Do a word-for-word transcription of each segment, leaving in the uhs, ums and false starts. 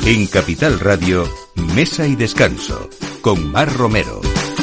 En Capital Radio, Mesa y Descanso, con Mar Romero.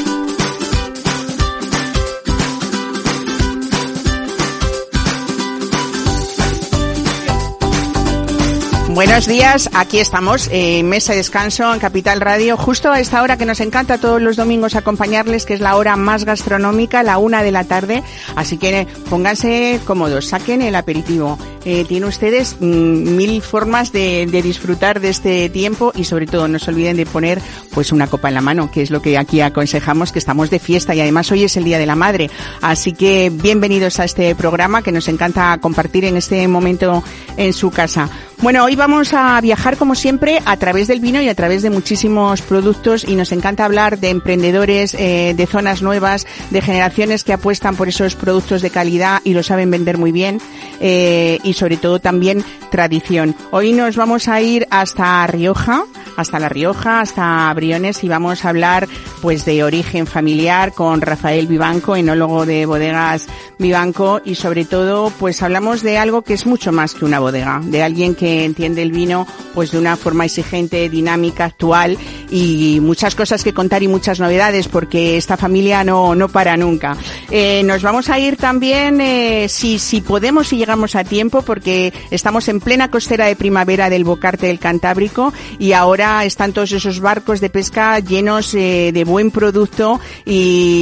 Buenos días, aquí estamos, eh, Mesa y Descanso en Capital Radio, justo a esta hora que nos encanta todos los domingos acompañarles, que es la hora más gastronómica, la una de la tarde, así que pónganse cómodos, saquen el aperitivo. Eh, tienen ustedes mmm, mil formas de, de disfrutar de este tiempo y sobre todo no se olviden de poner pues una copa en la mano, que es lo que aquí aconsejamos, que estamos de fiesta y además hoy es el Día de la Madre, así que bienvenidos a este programa que nos encanta compartir en este momento en su casa. Bueno, hoy vamos a viajar como siempre a través del vino y a través de muchísimos productos y nos encanta hablar de emprendedores, eh, de zonas nuevas, de generaciones que apuestan por esos productos de calidad y lo saben vender muy bien, eh, y sobre todo también tradición. Hoy nos vamos a ir hasta Rioja, hasta La Rioja, hasta Briones y vamos a hablar pues de origen familiar con Rafael Vivanco, enólogo de Bodegas Vivanco y sobre todo pues hablamos de algo que es mucho más que una bodega, de alguien que entiende el vino pues de una forma exigente, dinámica, actual y muchas cosas que contar y muchas novedades porque esta familia no no para nunca. Eh, nos vamos a ir también eh, si si podemos y llegamos a tiempo porque estamos en plena costera de primavera del Bocarte del Cantábrico y ahora están todos esos barcos de pesca llenos eh, de buen producto y,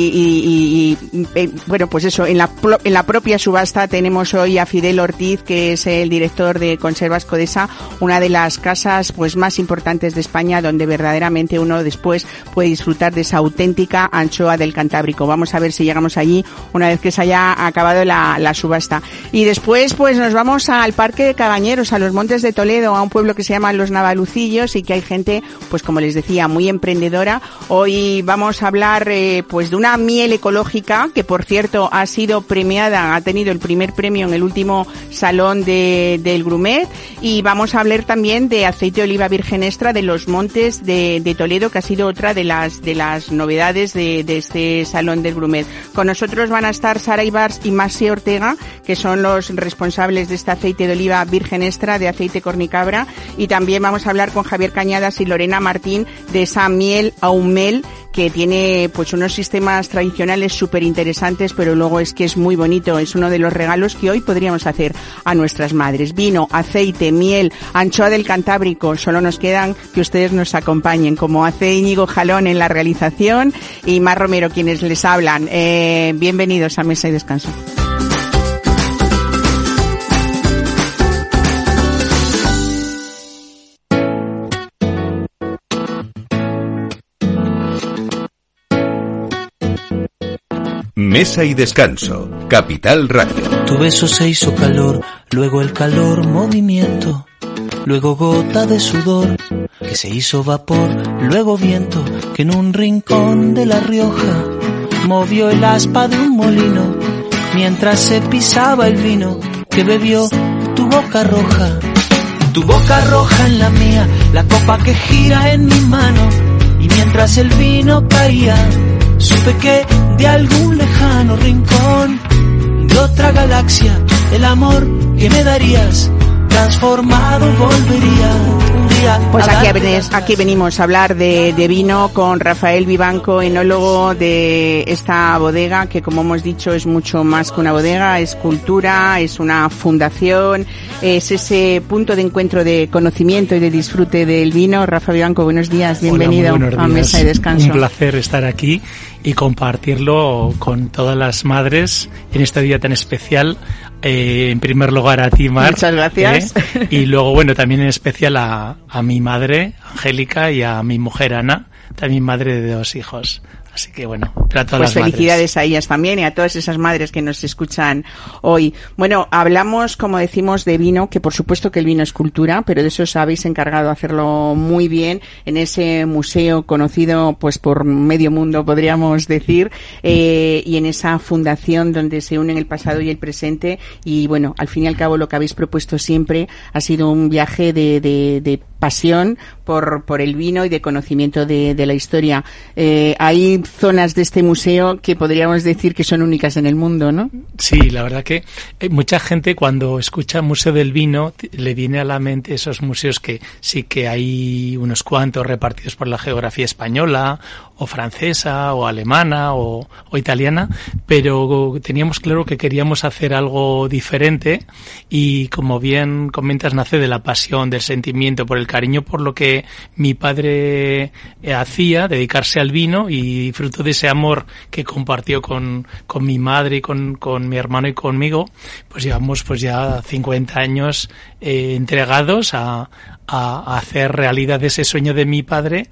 y, y, y eh, bueno pues eso en la en la propia subasta tenemos hoy a Fidel Ortiz que es el director de Conservas Codesa, una de las casas pues más importantes de España donde verdaderamente uno después puede disfrutar de esa auténtica anchoa del Cantábrico. Vamos a ver si llegamos allí una vez que se haya acabado la, la subasta. Y después pues nos vamos al Parque de Cabañeros, a los Montes de Toledo, a un pueblo que se llama Los Navalucillos y que hay gente pues como les decía muy emprendedora. Hoy vamos a hablar eh, pues de una miel ecológica que por cierto ha sido premiada, ha tenido el primer premio en el último salón de, del Grumet. Y vamos a hablar también de aceite de oliva virgen extra de los Montes de, de Toledo, que ha sido otra de las de las novedades de, de este Salón del Grumet. Con nosotros van a estar Sara Ibars y Masi Ortega, que son los responsables de este aceite de oliva virgen extra de aceite cornicabra. Y también vamos a hablar con Javier Cañadas y Lorena Martín de esa miel Aumel, que tiene pues unos sistemas tradicionales súper interesantes, pero luego es que es muy bonito. Es uno de los regalos que hoy podríamos hacer a nuestras madres. Vino, aceite, miel, anchoa del Cantábrico. Solo nos quedan que ustedes nos acompañen, como hace Íñigo Jalón en la realización y Mar Romero quienes les hablan. Eh, bienvenidos a Mesa y Descanso. Mesa y Descanso, Capital Radio. Tu beso se hizo calor, luego el calor movimiento, luego gota de sudor que se hizo vapor, luego viento que en un rincón de La Rioja movió el aspa de un molino mientras se pisaba el vino que bebió tu boca roja. Tu boca roja en la mía, la copa que gira en mi mano y mientras el vino caía supe que de algún lejano rincón de otra galaxia el amor que me darías transformado volvería un día. Pues aquí, venís, aquí venimos a hablar de, de vino con Rafael Vivanco, enólogo de esta bodega que como hemos dicho es mucho más que una bodega, es cultura, es una fundación, es ese punto de encuentro de conocimiento y de disfrute del vino. Rafa Vivanco, buenos días, bienvenido. Hola, buenos días. A Mesa y Descanso. Un placer estar aquí y compartirlo con todas las madres en este día tan especial. Eh, en primer lugar a ti, Mar. Muchas gracias. Eh, y luego, bueno, también en especial a, a mi madre, Angélica, y a mi mujer, Ana, también madre de dos hijos. Así que bueno, para todas pues las felicidades madres. A ellas también y a todas esas madres que nos escuchan hoy. Bueno, hablamos, como decimos, de vino, que por supuesto que el vino es cultura, pero de eso os habéis encargado de hacerlo muy bien en ese museo conocido pues por medio mundo, podríamos decir, eh, y en esa fundación donde se unen el pasado y el presente. Y bueno, al fin y al cabo lo que habéis propuesto siempre ha sido un viaje de, de, de pasión por, por el vino y de conocimiento de, de, de la historia. Eh, hay zonas de este museo que podríamos decir que son únicas en el mundo, ¿no? Sí, la verdad que mucha gente cuando escucha Museo del Vino le viene a la mente esos museos que sí que hay unos cuantos repartidos por la geografía española o francesa o alemana o, o italiana, pero teníamos claro que queríamos hacer algo diferente y, como bien comentas, nace de la pasión, del sentimiento, por el cariño por lo que mi padre hacía, dedicarse al vino, y fruto de ese amor que compartió con, con mi madre y con, con mi hermano y conmigo, pues llevamos pues ya cincuenta años eh, entregados a, a hacer realidad ese sueño de mi padre.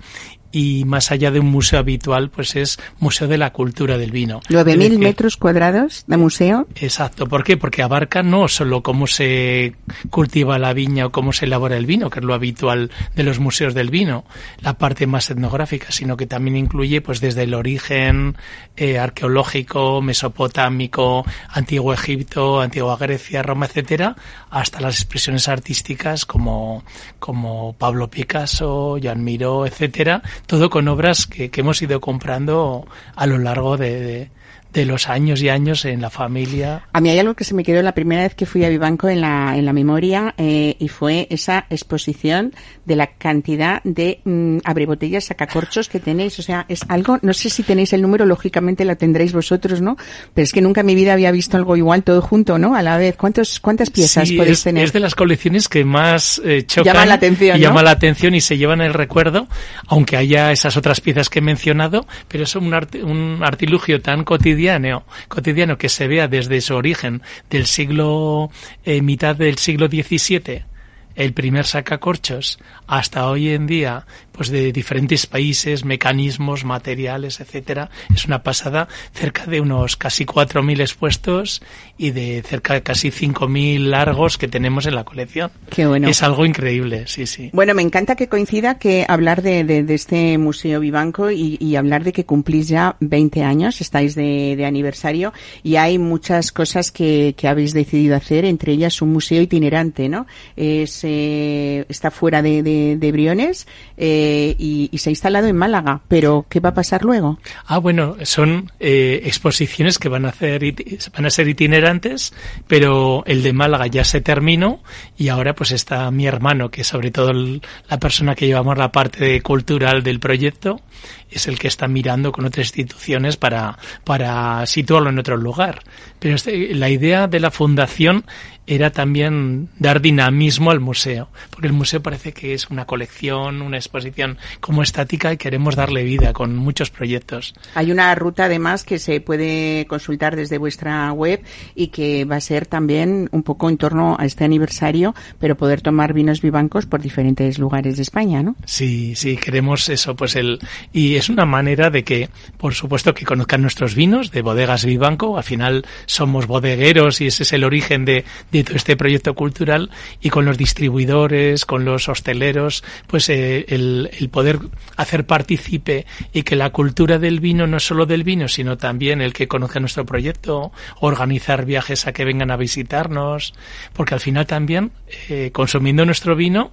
Y más allá de un museo habitual, pues es Museo de la Cultura del Vino. ¿nueve mil metros cuadrados de museo? Exacto. ¿Por qué? Porque abarca no solo cómo se cultiva la viña o cómo se elabora el vino, que es lo habitual de los museos del vino, la parte más etnográfica, sino que también incluye pues desde el origen eh, arqueológico, mesopotámico, antiguo Egipto, antigua Grecia, Roma, etcétera, hasta las expresiones artísticas como, como Pablo Picasso, Joan Miró, etcétera. Todo con obras que, que hemos ido comprando a lo largo de, de, de los años y años en la familia. A mí hay algo que se me quedó la primera vez que fui a Vivanco en la, en la memoria, eh, y fue esa exposición de la cantidad de mm, abrebotellas sacacorchos que tenéis. O sea, es algo, no sé si tenéis el número, lógicamente la tendréis vosotros, ¿no? Pero es que nunca en mi vida había visto algo igual, todo junto, ¿no? A la vez. ¿Cuántos, cuántas piezas sí, podéis es, tener? Es de las colecciones que más eh, chocan llama la atención, y ¿no? llama la atención y se llevan el recuerdo, aunque haya esas otras piezas que he mencionado, pero es un, art, un artilugio tan cotidiano, cotidiano que se vea desde su origen del siglo, eh, mitad del siglo diecisiete, el primer sacacorchos, hasta hoy en día, pues de diferentes países, mecanismos, materiales, etcétera. Es una pasada, cerca de unos casi cuatro mil expuestos y de cerca de casi cinco mil largos que tenemos en la colección. Qué bueno. Es algo increíble, sí, sí. Bueno, me encanta que coincida que hablar de, de, de este Museo Vivanco y, y hablar de que cumplís ya veinte años, estáis de, de aniversario, y hay muchas cosas que, que habéis decidido hacer, entre ellas un museo itinerante, ¿no? Es, eh, está fuera de, de, de Briones, eh, y, y se ha instalado en Málaga, pero ¿qué va a pasar luego? Ah, bueno, son eh, exposiciones que van a hacer van a ser itinerantes, pero el de Málaga ya se terminó y ahora pues está mi hermano, que es sobre todo el, la persona que llevamos la parte cultural del proyecto, es el que está mirando con otras instituciones para para situarlo en otro lugar. Pero este, la idea de la fundación era también dar dinamismo al museo, porque el museo parece que es una colección, una exposición como estática, y queremos darle vida con muchos proyectos. Hay una ruta además que se puede consultar desde vuestra web y que va a ser también un poco en torno a este aniversario, pero poder tomar vinos vivancos por diferentes lugares de España, ¿no? Sí, sí, queremos eso, pues el, y es una manera de que, por supuesto, que conozcan nuestros vinos de Bodegas Vivanco. Al final somos bodegueros y ese es el origen de, de todo este proyecto cultural, y con los distribuidores, con los hosteleros, pues eh, el, el poder hacer partícipe y que la cultura del vino no es solo del vino, sino también el que conozca nuestro proyecto, organizar viajes a que vengan a visitarnos, porque al final también, eh, consumiendo nuestro vino,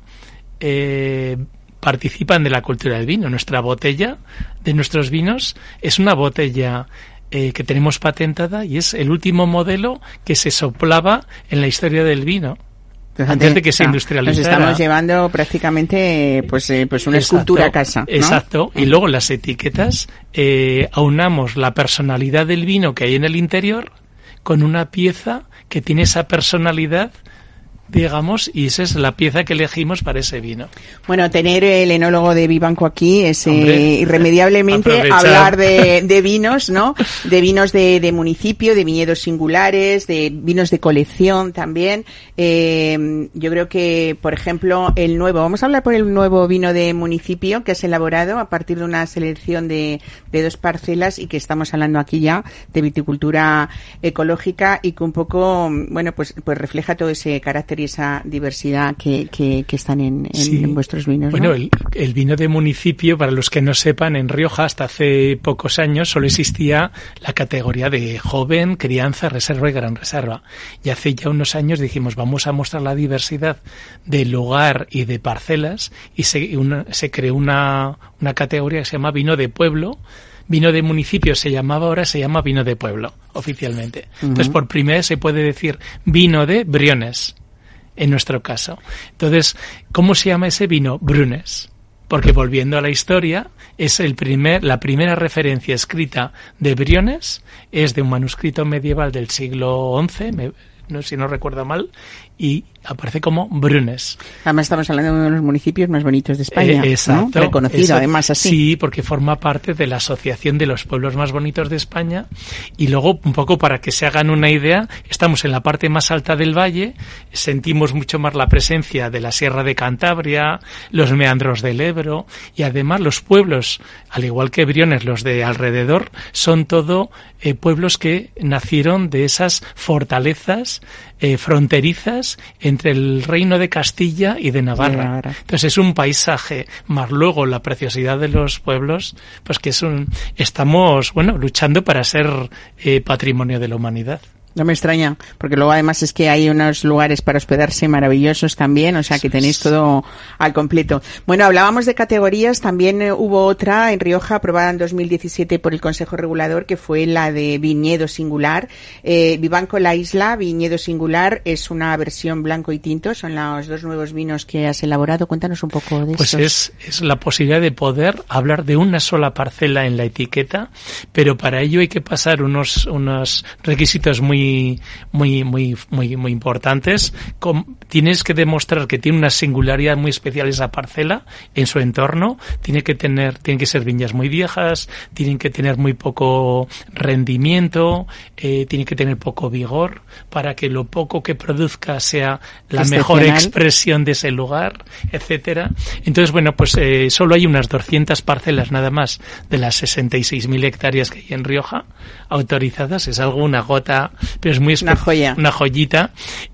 eh, participan de la cultura del vino. Nuestra botella de nuestros vinos es una botella eh, que tenemos patentada y es el último modelo que se soplaba en la historia del vino. Fíjate, antes de que se industrializara. Nos estamos llevando prácticamente pues eh, pues una exacto, escultura a casa, ¿no? Exacto. Y luego las etiquetas, eh, aunamos la personalidad del vino que hay en el interior con una pieza que tiene esa personalidad, digamos, y esa es la pieza que elegimos para ese vino. Bueno, tener el enólogo de Vivanco aquí es Hombre, eh, irremediablemente aprovechar. hablar de, de vinos, ¿no? De vinos de, de municipio, de viñedos singulares, de vinos de colección también. Eh, yo creo que, por ejemplo, el nuevo, vamos a hablar por el nuevo vino de municipio que has elaborado a partir de una selección de, de dos parcelas, y que estamos hablando aquí ya de viticultura ecológica y que un poco, bueno, pues, pues refleja todo ese carácter carácter y esa diversidad que, que, que están en, en, sí. en vuestros vinos, ¿no? Bueno, el, el vino de municipio, para los que no sepan, en Rioja hasta hace pocos años solo existía la categoría de joven, crianza, reserva y gran reserva. Y hace ya unos años dijimos, vamos a mostrar la diversidad de lugar y de parcelas, y se, una, se creó una, una categoría que se llama vino de pueblo. Vino de municipio se llamaba, ahora se llama vino de pueblo, oficialmente. Uh-huh. Entonces, por primera vez se puede decir vino de Briones, en nuestro caso. Entonces, ¿cómo se llama ese vino? Brunes. Porque, volviendo a la historia, es el primer, la primera referencia escrita de Briones, es de un manuscrito medieval del siglo once, me, no, si no recuerdo mal, y aparece como Brunes. Además estamos hablando de uno de los municipios más bonitos de España, eh, exacto, ¿no? Reconocido, exacto. Además así. Sí, porque forma parte de la Asociación de los Pueblos Más Bonitos de España, y luego, un poco para que se hagan una idea, estamos en la parte más alta del valle, sentimos mucho más la presencia de la Sierra de Cantabria, los meandros del Ebro, y además los pueblos, al igual que Briones, los de alrededor, son todo eh, pueblos que nacieron de esas fortalezas eh, fronterizas entre el reino de Castilla y de Navarra. de Navarra. Entonces es un paisaje, más luego la preciosidad de los pueblos, pues que es un, estamos, bueno, luchando para ser eh, patrimonio de la humanidad. No me extraña, porque luego además es que hay unos lugares para hospedarse maravillosos también, o sea que tenéis todo al completo. Bueno, hablábamos de categorías, también eh, hubo otra en Rioja aprobada en dos mil diecisiete por el Consejo Regulador, que fue la de viñedo singular. Eh, Vivanco La Isla, viñedo singular, es una versión blanco y tinto, son los dos nuevos vinos que has elaborado. Cuéntanos un poco de eso. Pues es, es la posibilidad de poder hablar de una sola parcela en la etiqueta, pero para ello hay que pasar unos, unos requisitos muy muy muy muy muy importantes. Com, tienes que demostrar que tiene una singularidad muy especial esa parcela en su entorno, tiene que tener tienen que ser viñas muy viejas, tienen que tener muy poco rendimiento, eh, tiene que tener poco vigor para que lo poco que produzca sea la mejor expresión de ese lugar, etcétera. Entonces, bueno, pues eh, solo hay unas doscientas parcelas nada más de las sesenta y seis mil hectáreas que hay en Rioja autorizadas, es algo, una gota, pero es muy espe- una joya, una joyita,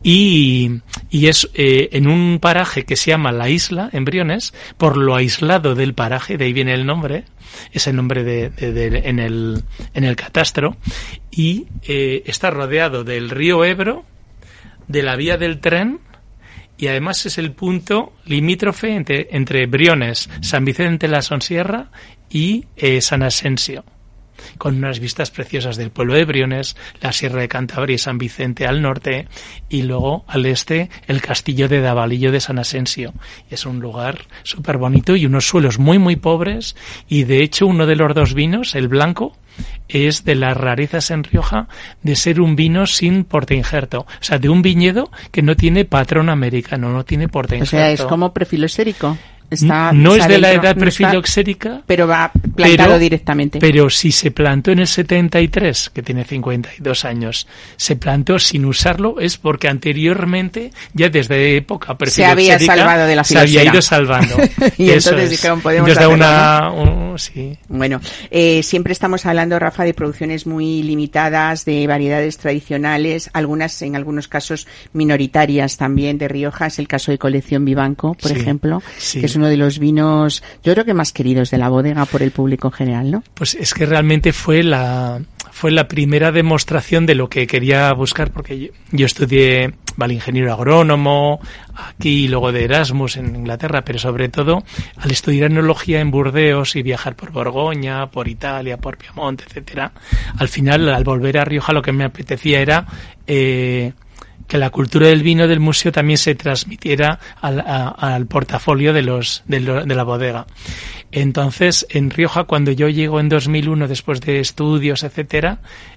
y, y es eh, en un paraje que se llama La Isla, en Briones, por lo aislado del paraje, de ahí viene el nombre, es el nombre de, de, de, en el en el catastro, y eh, está rodeado del río Ebro, de la vía del tren, y además es el punto limítrofe entre, entre Briones, San Vicente la Sonsierra y eh, San Asensio, con unas vistas preciosas del pueblo de Briones, la Sierra de Cantabria y San Vicente al norte, y luego al este el castillo de Davalillo de San Asensio. Es un lugar súper bonito y unos suelos muy muy pobres, y de hecho uno de los dos vinos, el blanco, es de las rarezas en Rioja de ser un vino sin portainjerto, o sea, de un viñedo que no tiene patrón americano, no tiene portainjerto. O sea, es como prefiloxérico. Está, no está es de la dentro, edad no prefiloxérica, está, pero va plantado pero, directamente. Pero si se plantó en el setenta y tres, que tiene cincuenta y dos años, se plantó sin usarlo, es porque anteriormente, ya desde época prefiloxérica, se había salvado de la se había ido salvando. Y Eso entonces es. dijeron, podemos entonces hacerlo, una, ¿no? un, sí. Bueno, eh, siempre estamos hablando, Rafa, de producciones muy limitadas, de variedades tradicionales, algunas, en algunos casos, minoritarias también de Rioja. Es el caso de Colección Vivanco, por sí, ejemplo, sí. que es uno de los vinos, yo creo que más queridos de la bodega por el público en general, ¿no? Pues es que realmente fue la fue la primera demostración de lo que quería buscar, porque yo, yo estudié, vale, ingeniero agrónomo aquí y luego de Erasmus en Inglaterra, pero sobre todo al estudiar enología en Burdeos y viajar por Borgoña, por Italia, por Piamonte, etcétera, al final, al volver a Rioja, lo que me apetecía era eh, que la cultura del vino del museo también se transmitiera al, a, al portafolio de los de, lo, de la bodega. Entonces, en Rioja, cuando yo llego en dos mil uno, después de estudios, etcétera,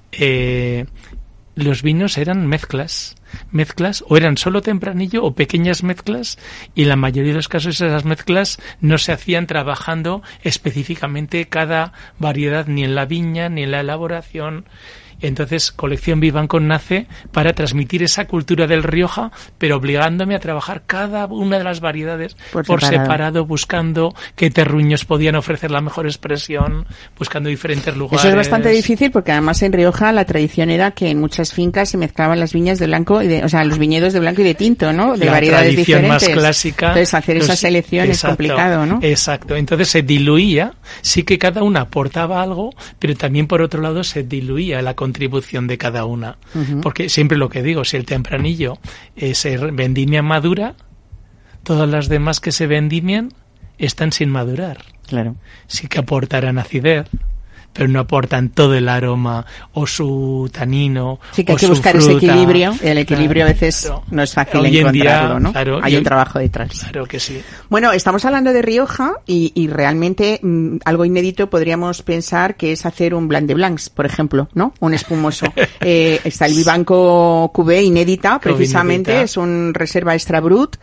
eh, los vinos eran mezclas, mezclas, o eran solo tempranillo o pequeñas mezclas, y en la mayoría de los casos esas mezclas no se hacían trabajando específicamente cada variedad, ni en la viña, ni en la elaboración. Entonces, Colección Vivanco nace para transmitir esa cultura del Rioja, pero obligándome a trabajar cada una de las variedades por, por separado. separado, buscando qué terruños podían ofrecer la mejor expresión, buscando diferentes lugares. Eso es bastante difícil porque además en Rioja la tradición era que en muchas fincas se mezclaban las viñas de blanco, y de, o sea, los viñedos de blanco y de tinto, ¿no? De la variedades diferentes. Más clásica. Entonces hacer los, esa selección exacto, es complicado, ¿no? Exacto. Entonces se diluía, sí que cada una aportaba algo, pero también por otro lado se diluía la contribución de cada una. Uh-huh. Porque siempre lo que digo, si el tempranillo eh, se vendimia madura, todas las demás que se vendimian están sin madurar. Claro. Sí que aportarán acidez, pero no aportan todo el aroma o su tanino. Sí que hay o que su buscar fruta. Ese equilibrio, y el equilibrio claro, a veces claro. no es fácil Hoy en encontrarlo, día, ¿no? Claro, hay yo, un trabajo detrás. Claro que sí. Bueno, estamos hablando de Rioja y, y realmente mmm, algo inédito podríamos pensar que es hacer un blanc de blancs, por ejemplo, ¿no? Un espumoso. eh, está el Vivanco Cuvée inédita, precisamente, inédita. Es un Reserva Extra Brut.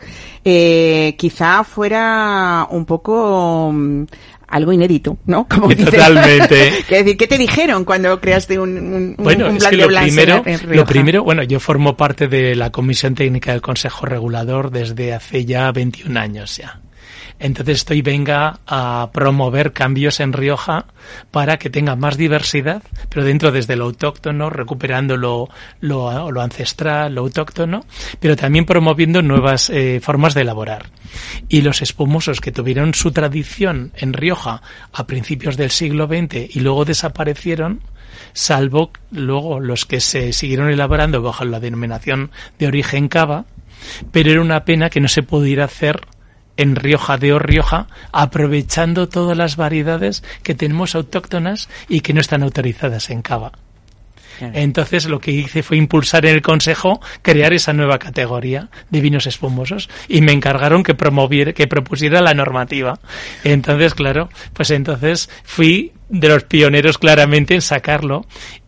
Eh, quizá fuera un poco... Mmm, algo inédito, ¿no? Como dice. Totalmente. ¿Qué, ¿Qué te dijeron cuando creaste un, un, bueno, un es que lo primero, en, en lo primero, bueno, yo formo parte de la Comisión Técnica del Consejo Regulador desde hace ya veintiún años ya. Entonces estoy venga a promover cambios en Rioja para que tenga más diversidad, pero dentro desde lo autóctono, recuperando lo, lo, lo ancestral, lo autóctono, pero también promoviendo nuevas eh, formas de elaborar. Y los espumosos que tuvieron su tradición en Rioja a principios del siglo veinte y luego desaparecieron, salvo luego los que se siguieron elaborando bajo la denominación de origen cava, pero era una pena que no se pudiera hacer en Rioja de O Rioja, aprovechando todas las variedades que tenemos autóctonas y que no están autorizadas en cava. Claro. Entonces lo que hice fue impulsar en el Consejo crear esa nueva categoría de vinos espumosos y me encargaron que promoviera, que propusiera la normativa. Entonces, claro, pues entonces fui de los pioneros claramente en sacarlo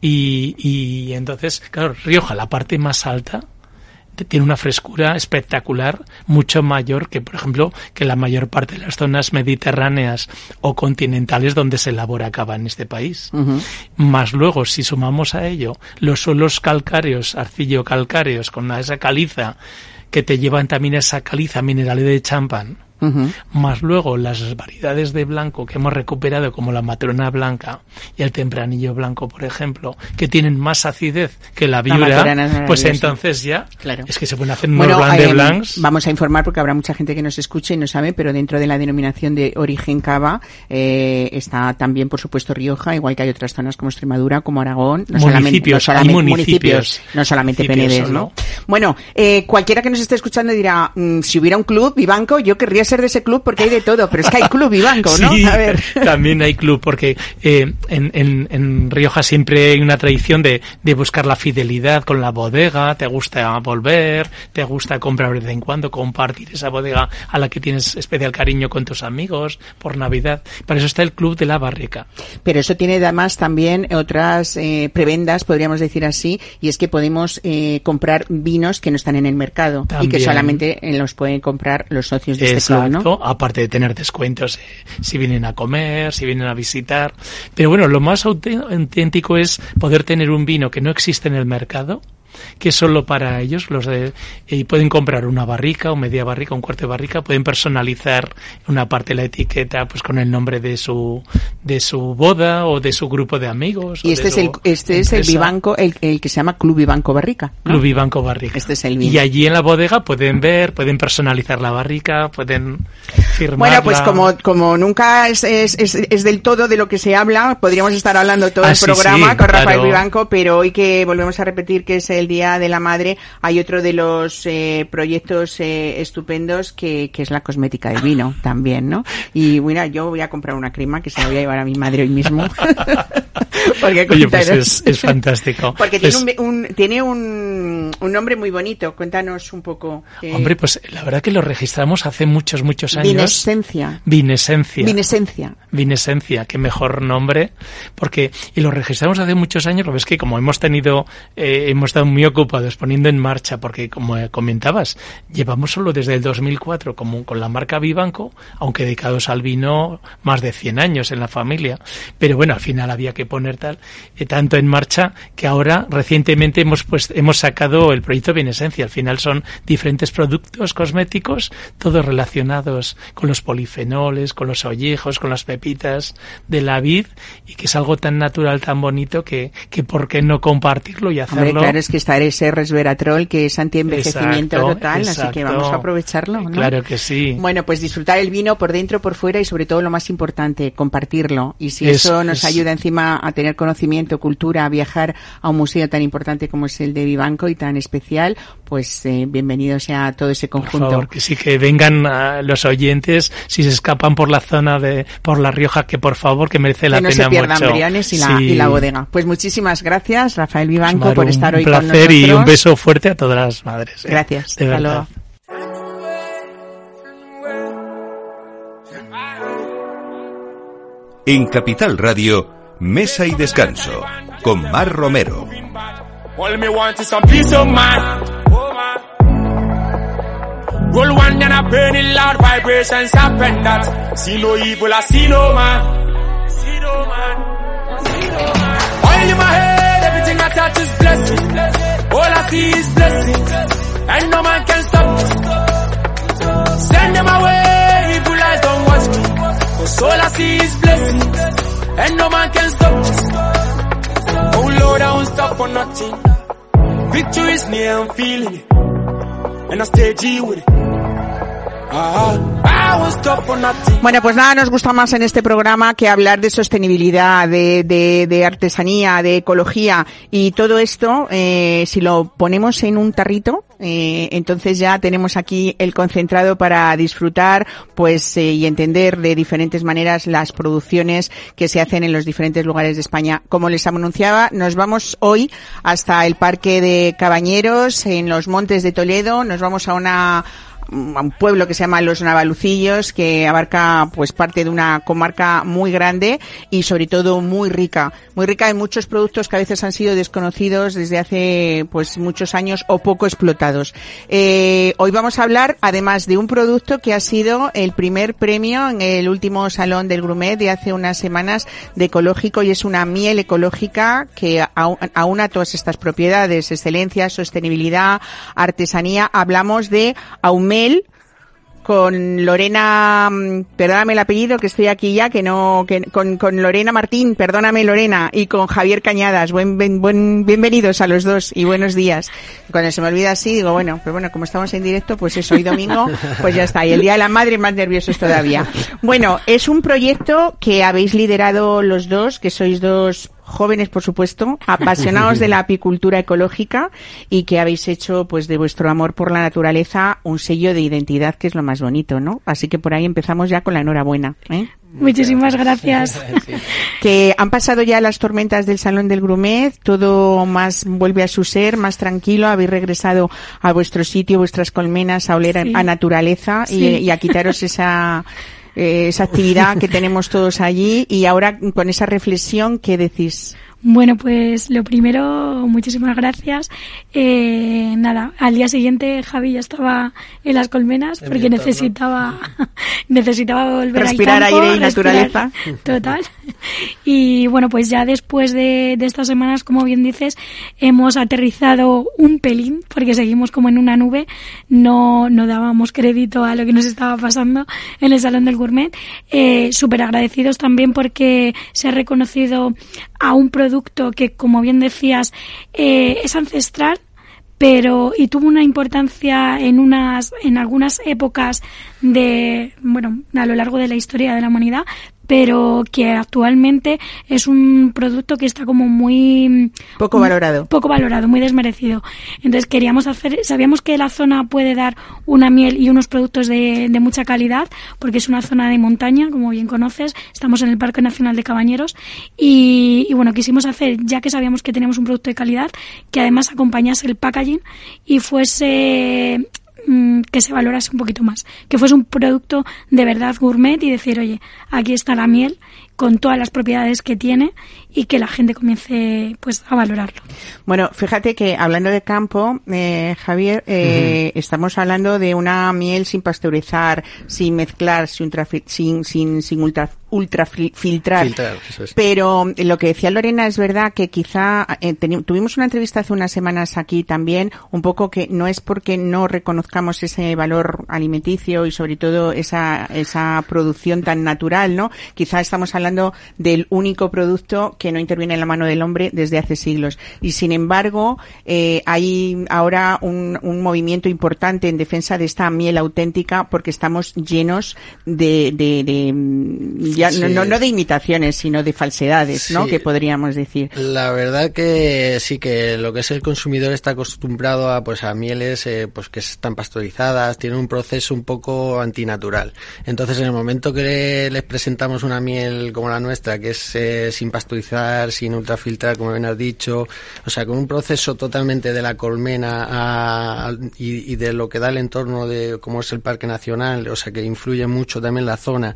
y, y entonces, claro, Rioja, la parte más alta, tiene una frescura espectacular, mucho mayor que, por ejemplo, que la mayor parte de las zonas mediterráneas o continentales donde se elabora cava en este país. Uh-huh. Más luego, si sumamos a ello los suelos calcáreos, arcillo-calcáreos, con esa caliza, que te llevan también a esa caliza mineral de champán, uh-huh. más luego las variedades de blanco que hemos recuperado, como la matrona blanca y el tempranillo blanco, por ejemplo, que tienen más acidez que la viura, la pues entonces ya claro. es que se pueden hacer unos bueno, blanc de eh, blancs. Vamos a informar porque habrá mucha gente que nos escuche y no sabe, pero dentro de la denominación de origen cava eh, está también, por supuesto, Rioja, igual que hay otras zonas como Extremadura, como Aragón, no municipios, solamente, no solamente municipios, municipios, no solamente municipios Penedés, solo. ¿no? Bueno, eh, cualquiera que nos esté escuchando dirá, mmm, si hubiera un club Vivanco, yo querría ser de ese club porque hay de todo, pero es que hay club Vivanco, ¿no? Sí, a ver. También hay club, porque eh, en, en, en Rioja siempre hay una tradición de, de buscar la fidelidad con la bodega, te gusta volver, te gusta comprar de vez en cuando, compartir esa bodega a la que tienes especial cariño con tus amigos por Navidad. Para eso está el Club de la Barrica. Pero eso tiene además también otras eh, prebendas, podríamos decir así, y es que podemos eh, comprar vinos que no están en el mercado también. Y que solamente los pueden comprar los socios de Exacto, este club, ¿no? Aparte de tener descuentos eh, si vienen a comer, si vienen a visitar. Pero bueno, lo más auténtico es poder tener un vino que no existe en el mercado, que es solo para ellos, los de, y pueden comprar una barrica o media barrica, un cuarto de barrica, pueden personalizar una parte de la etiqueta pues con el nombre de su de su boda o de su grupo de amigos. Y este es el este es el Vivanco, el, el que se llama Club Vivanco Barrica, ¿no? Club Vivanco Barrica. Este es el vino. Y allí en la bodega pueden ver, pueden personalizar la barrica, pueden firmarla. Bueno, pues como como nunca es, es, es, es del todo de lo que se habla, podríamos estar hablando todo ah, el sí, programa sí, con Rafael claro. Vivanco, pero hoy que volvemos a repetir que es el Día de la Madre, hay otro de los eh, proyectos eh, estupendos que, que es la cosmética del vino también, ¿no? Y bueno, yo voy a comprar una crema que se la voy a llevar a mi madre hoy mismo. Porque Oye, pues es, es fantástico. Porque pues, tiene, un, un, tiene un, un nombre muy bonito. Cuéntanos un poco. Eh... Hombre, pues la verdad que lo registramos hace muchos, muchos años. Vinescencia. Vinescencia. Vinescencia. Vinescencia, qué mejor nombre, porque, y lo registramos hace muchos años, lo ves que como hemos tenido, eh, hemos estado muy ocupados poniendo en marcha, porque como comentabas, llevamos solo desde el dos mil cuatro como con la marca Vivanco, aunque dedicados al vino más de cien años en la familia, pero bueno, al final había que poner tal, eh, tanto en marcha, que ahora recientemente hemos pues hemos sacado el proyecto Vinescencia. Al final son diferentes productos cosméticos, todos relacionados con los polifenoles, con los ollejos, con las pepitas de la vid, y que es algo tan natural, tan bonito, que, que por qué no compartirlo y hacerlo. Hombre, claro, es que está ese resveratrol que es antienvejecimiento Exacto, total, exacto. Así que vamos a aprovecharlo, ¿no? Claro que sí. Bueno, pues disfrutar el vino por dentro, por fuera y sobre todo lo más importante, compartirlo. Y si Es, eso nos es... ayuda encima a tener conocimiento, cultura, a viajar a un museo tan importante como es el de Vivanco y tan especial, pues eh, bienvenido sea todo ese conjunto. Por favor, que sí, que vengan uh, los oyentes, si se escapan por la zona de, por La Rioja, que por favor, que merece la que no pena se pierdan mucho. Briones y la, Sí. y la bodega. Pues muchísimas gracias, Rafael Vivanco, Pues, Mar, por estar hoy con nosotros. Un placer y un beso fuerte a todas las madres. ¿eh? Gracias. De verdad. En Capital Radio, Mesa y Descanso, con Mar Romero. All me want is some peace of mind. Roll one and a burning loud vibrations happen that. See no evil, I see no man. See no man. See no man. Oil in my head, everything I touch is blessing. All I see is blessings, and no man can stop me. Send them away, evil eyes don't watch me. Cause all I see is blessings, and no man can stop me. Oh Lord, I won't stop for nothing. Victory is near, I'm feeling it. And I stay G with it. Bueno, pues nada nos gusta más en este programa que hablar de sostenibilidad, de, de, de artesanía, de ecología y todo esto, eh, si lo ponemos en un tarrito, eh, entonces ya tenemos aquí el concentrado para disfrutar, pues, eh, y entender de diferentes maneras las producciones que se hacen en los diferentes lugares de España. Como les anunciaba, nos vamos hoy hasta el Parque de Cabañeros, en los Montes de Toledo, nos vamos a una a un pueblo que se llama Los Navalucillos, que abarca pues parte de una comarca muy grande y sobre todo muy rica, muy rica en muchos productos que a veces han sido desconocidos desde hace pues muchos años o poco explotados. Eh, hoy vamos a hablar además de un producto que ha sido el primer premio en el último Salón del Gourmet de hace unas semanas de ecológico, y es una miel ecológica que aúna todas estas propiedades: excelencia, sostenibilidad, artesanía. Hablamos de Aumel con Lorena, perdóname el apellido que estoy aquí ya, que no, que con, con Lorena Martín, perdóname Lorena, y con Javier Cañadas. Buen, buen, buen, bienvenidos a los dos y buenos días. Cuando se me olvida así, digo, bueno, pero bueno, como estamos en directo, pues eso, hoy domingo, pues ya está. Y el Día de la Madre más nerviosos todavía. Bueno, es un proyecto que habéis liderado los dos, que sois dos jóvenes, por supuesto, apasionados de la apicultura ecológica y que habéis hecho, pues, de vuestro amor por la naturaleza un sello de identidad, que es lo más bonito, ¿no? Así que por ahí empezamos ya con la enhorabuena, ¿eh? Muchísimas gracias. Que han pasado ya las tormentas del Salón del Gourmet, todo más vuelve a su ser, más tranquilo, habéis regresado a vuestro sitio, vuestras colmenas, a oler sí. a naturaleza sí. y, y a quitaros esa... Eh, esa actividad que tenemos todos allí. Y ahora, con esa reflexión, ¿qué decís? Bueno, pues lo primero, muchísimas gracias. Eh, nada, al día siguiente Javi ya estaba en las colmenas en porque necesitaba ¿no? necesitaba volver respirar al campo, aire y respirar, naturaleza. Total. Y bueno, pues ya después de, de estas semanas, como bien dices, hemos aterrizado un pelín porque seguimos como en una nube. No, no dábamos crédito a lo que nos estaba pasando en el Salón del Gourmet. Eh, súper agradecidos también porque se ha reconocido a un producto que, como bien decías, eh, es ancestral, pero y tuvo una importancia en unas en algunas épocas de bueno a lo largo de la historia de la humanidad, pero que actualmente es un producto que está como muy poco valorado poco valorado, muy desmerecido. Entonces queríamos hacer, sabíamos que la zona puede dar una miel y unos productos de, de mucha calidad, porque es una zona de montaña, como bien conoces, estamos en el Parque Nacional de Cabañeros, y, y bueno, quisimos hacer, ya que sabíamos que teníamos un producto de calidad, que además acompañase el packaging y fuese mmm, que se valorase un poquito más, que fuese un producto de verdad gourmet y decir, oye, aquí está la miel con todas las propiedades que tiene y que la gente comience pues a valorarlo. Bueno, fíjate que hablando de campo, eh, Javier, eh, uh-huh. estamos hablando de una miel sin pasteurizar, sin mezclar, sin ultra, sin, sin, sin ultra, ultra filtrar. filtrar eso es. Pero lo que decía Lorena es verdad que quizá eh, teni- tuvimos una entrevista hace unas semanas aquí también, un poco que no es porque no reconozcamos ese valor alimenticio y sobre todo esa esa producción tan natural, ¿no? Quizá estamos hablando del único producto que no interviene en la mano del hombre desde hace siglos. Y sin embargo, eh, hay ahora un, un movimiento importante en defensa de esta miel auténtica porque estamos llenos de, de, de ya sí. no, no de imitaciones, sino de falsedades, sí. ¿no? Que podríamos decir. La verdad que sí, que lo que es el consumidor está acostumbrado a pues a mieles eh, pues que están pasteurizadas, tienen un proceso un poco antinatural. Entonces, en el momento que les presentamos una miel como la nuestra, que es eh, sin pasteurizar, sin ultrafiltrar, como bien has dicho, o sea, con un proceso totalmente de la colmena a, a, y, y de lo que da el entorno de como es el Parque Nacional, o sea, que influye mucho también la zona,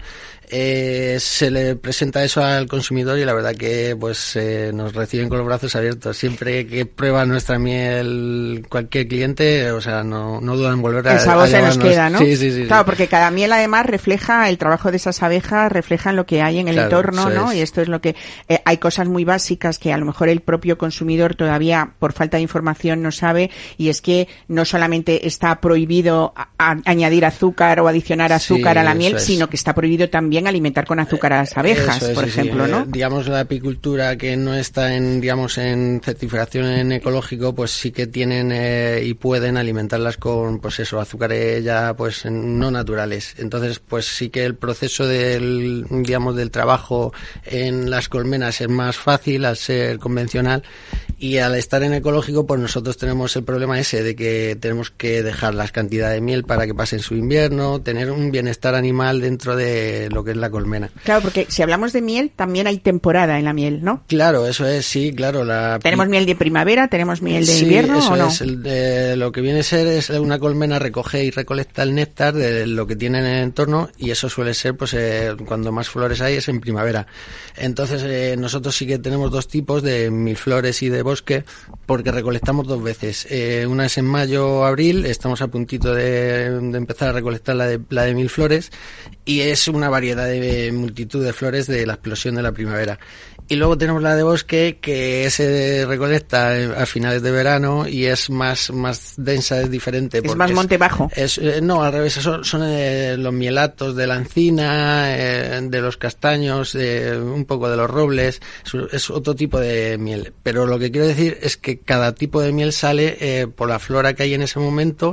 eh, se le presenta eso al consumidor y la verdad que pues eh, nos reciben con los brazos abiertos. Siempre que prueba nuestra miel cualquier cliente, o sea, no, no dudan en volver a, el sabor a se nos queda, ¿no? Sí, sí, sí. Claro, sí. porque cada miel además refleja el trabajo de esas abejas, reflejan lo que hay en el claro, entorno, ¿no? Es. Y esto es lo que eh, hay cosas muy básicas que a lo mejor el propio consumidor todavía por falta de información no sabe, y es que no solamente está prohibido a, a, añadir azúcar o adicionar azúcar sí, a la miel, es. sino que está prohibido también alimentar con azúcar a las abejas, es, por sí, ejemplo, sí. ¿no? Eh, digamos, la apicultura que no está en, digamos, en certificación en ecológico, pues sí que tienen eh, y pueden alimentarlas con, pues eso, azúcares ya, pues no naturales. Entonces, pues sí que el proceso del, digamos, del trabajo en las colmenas es más fácil al ser convencional, y al estar en ecológico pues nosotros tenemos el problema ese de que tenemos que dejar las cantidades de miel para que pasen su invierno, tener un bienestar animal dentro de lo que es la colmena. Claro, porque si hablamos de miel también hay temporada en la miel, ¿no? Claro, eso es, sí, claro. La... ¿Tenemos miel de primavera? ¿Tenemos miel de sí, invierno eso o no? Es, el de, lo que viene a ser es una colmena recoge y recolecta el néctar de lo que tiene en el entorno, y eso suele ser pues eh, cuando más flores hay es en primavera. Entonces eh, nosotros sí que tenemos dos tipos de milflores y de bosque, porque recolectamos dos veces. Eh, una es en mayo o abril, estamos a puntito de, de empezar a recolectar la de, la de milflores, y es una variedad de multitud de flores de la explosión de la primavera. Y luego tenemos la de bosque, que se recolecta a finales de verano y es más más densa, es diferente. Es más monte bajo. Es, eh, no, al revés, son, son eh, los mielatos de la encina, eh, de los castaños, eh, un poco de los robles, es, es otro tipo de miel. Pero lo que quiero decir es que cada tipo de miel sale eh, por la flora que hay en ese momento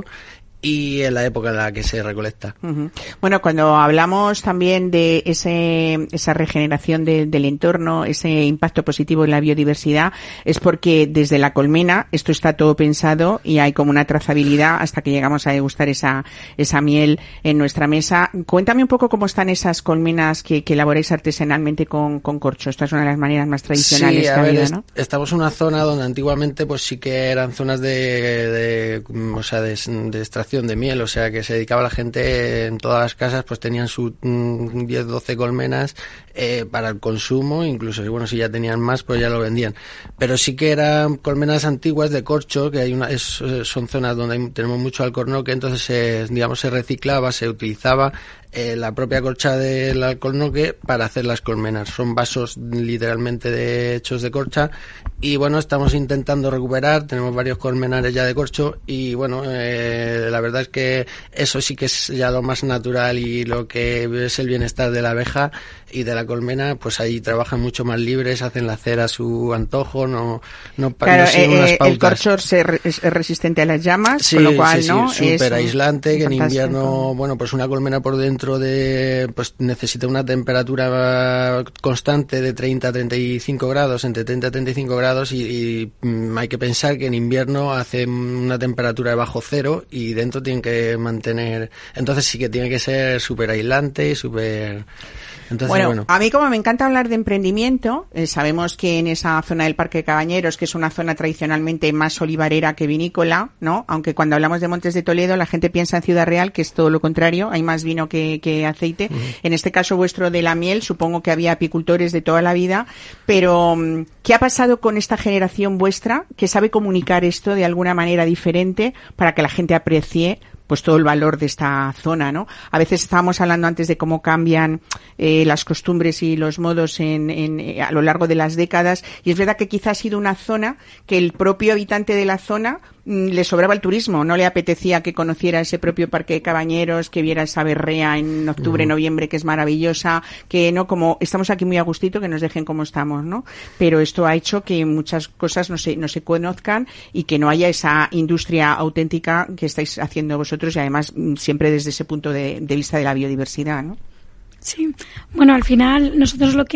y en la época en la que se recolecta. Uh-huh. Bueno, cuando hablamos también de ese esa regeneración de, del entorno, ese impacto positivo en la biodiversidad, es porque desde la colmena esto está todo pensado y hay como una trazabilidad hasta que llegamos a degustar esa esa miel en nuestra mesa. Cuéntame un poco cómo están esas colmenas que, que elaboráis artesanalmente con, con corcho. Esta es una de las maneras más tradicionales sí, a que ha ver, habido, es, ¿no? Estamos en una zona donde antiguamente pues sí que eran zonas de, de o sea, de, de extracción de miel, o sea que se dedicaba la gente en todas las casas, pues tenían sus mm, diez, doce colmenas eh, para el consumo, incluso bueno, si ya tenían más pues ya lo vendían, pero sí que eran colmenas antiguas de corcho, que hay una es, son zonas donde hay, tenemos mucho alcornoque, entonces se, digamos se reciclaba, se utilizaba eh, la propia corcha del alcornoque para hacer las colmenas. Son vasos literalmente de, hechos de corcha, y bueno, estamos intentando recuperar, tenemos varios colmenares ya de corcho, y bueno, eh, la verdad es que eso sí que es ya lo más natural, y lo que es el bienestar de la abeja y de la colmena, pues ahí trabajan mucho más libres, hacen la cera a su antojo, no no, claro, no siguen eh, unas pautas. El corcho se re, es resistente a las llamas, sí, con lo cual, sí, ¿no? Sí, súper es aislante, que en fantástico. invierno, bueno, pues una colmena por dentro de, pues necesita una temperatura constante de treinta a treinta y cinco grados, entre treinta a treinta y cinco grados, y, y mm, hay que pensar que en invierno hace una temperatura de bajo cero y dentro tienen que mantener, entonces sí que tiene que ser súper aislante y súper... Entonces, bueno, bueno, a mí como me encanta hablar de emprendimiento, eh, sabemos que en esa zona del Parque de Cabañeros, que es una zona tradicionalmente más olivarera que vinícola, ¿no? Aunque cuando hablamos de Montes de Toledo la gente piensa en Ciudad Real, que es todo lo contrario, hay más vino que, que aceite. Uh-huh. En este caso vuestro de la miel, supongo que había apicultores de toda la vida, pero ¿qué ha pasado con esta generación vuestra que sabe comunicar esto de alguna manera diferente para que la gente aprecie pues todo el valor de esta zona, ¿no? A veces estábamos hablando antes de cómo cambian eh, las costumbres y los modos en, en, eh, a lo largo de las décadas, y es verdad que quizás ha sido una zona que el propio habitante de la zona mmm, le sobraba el turismo, no le apetecía que conociera ese propio Parque de Cabañeros, que viera esa berrea en octubre, uh-huh. noviembre, que es maravillosa, que no, como estamos aquí muy a gustito, que nos dejen como estamos, ¿no? Pero esto ha hecho que muchas cosas no se, no se conozcan y que no haya esa industria auténtica que estáis haciendo vosotros, y además siempre desde ese punto de, de vista de la biodiversidad, ¿no? Sí, bueno, al final nosotros lo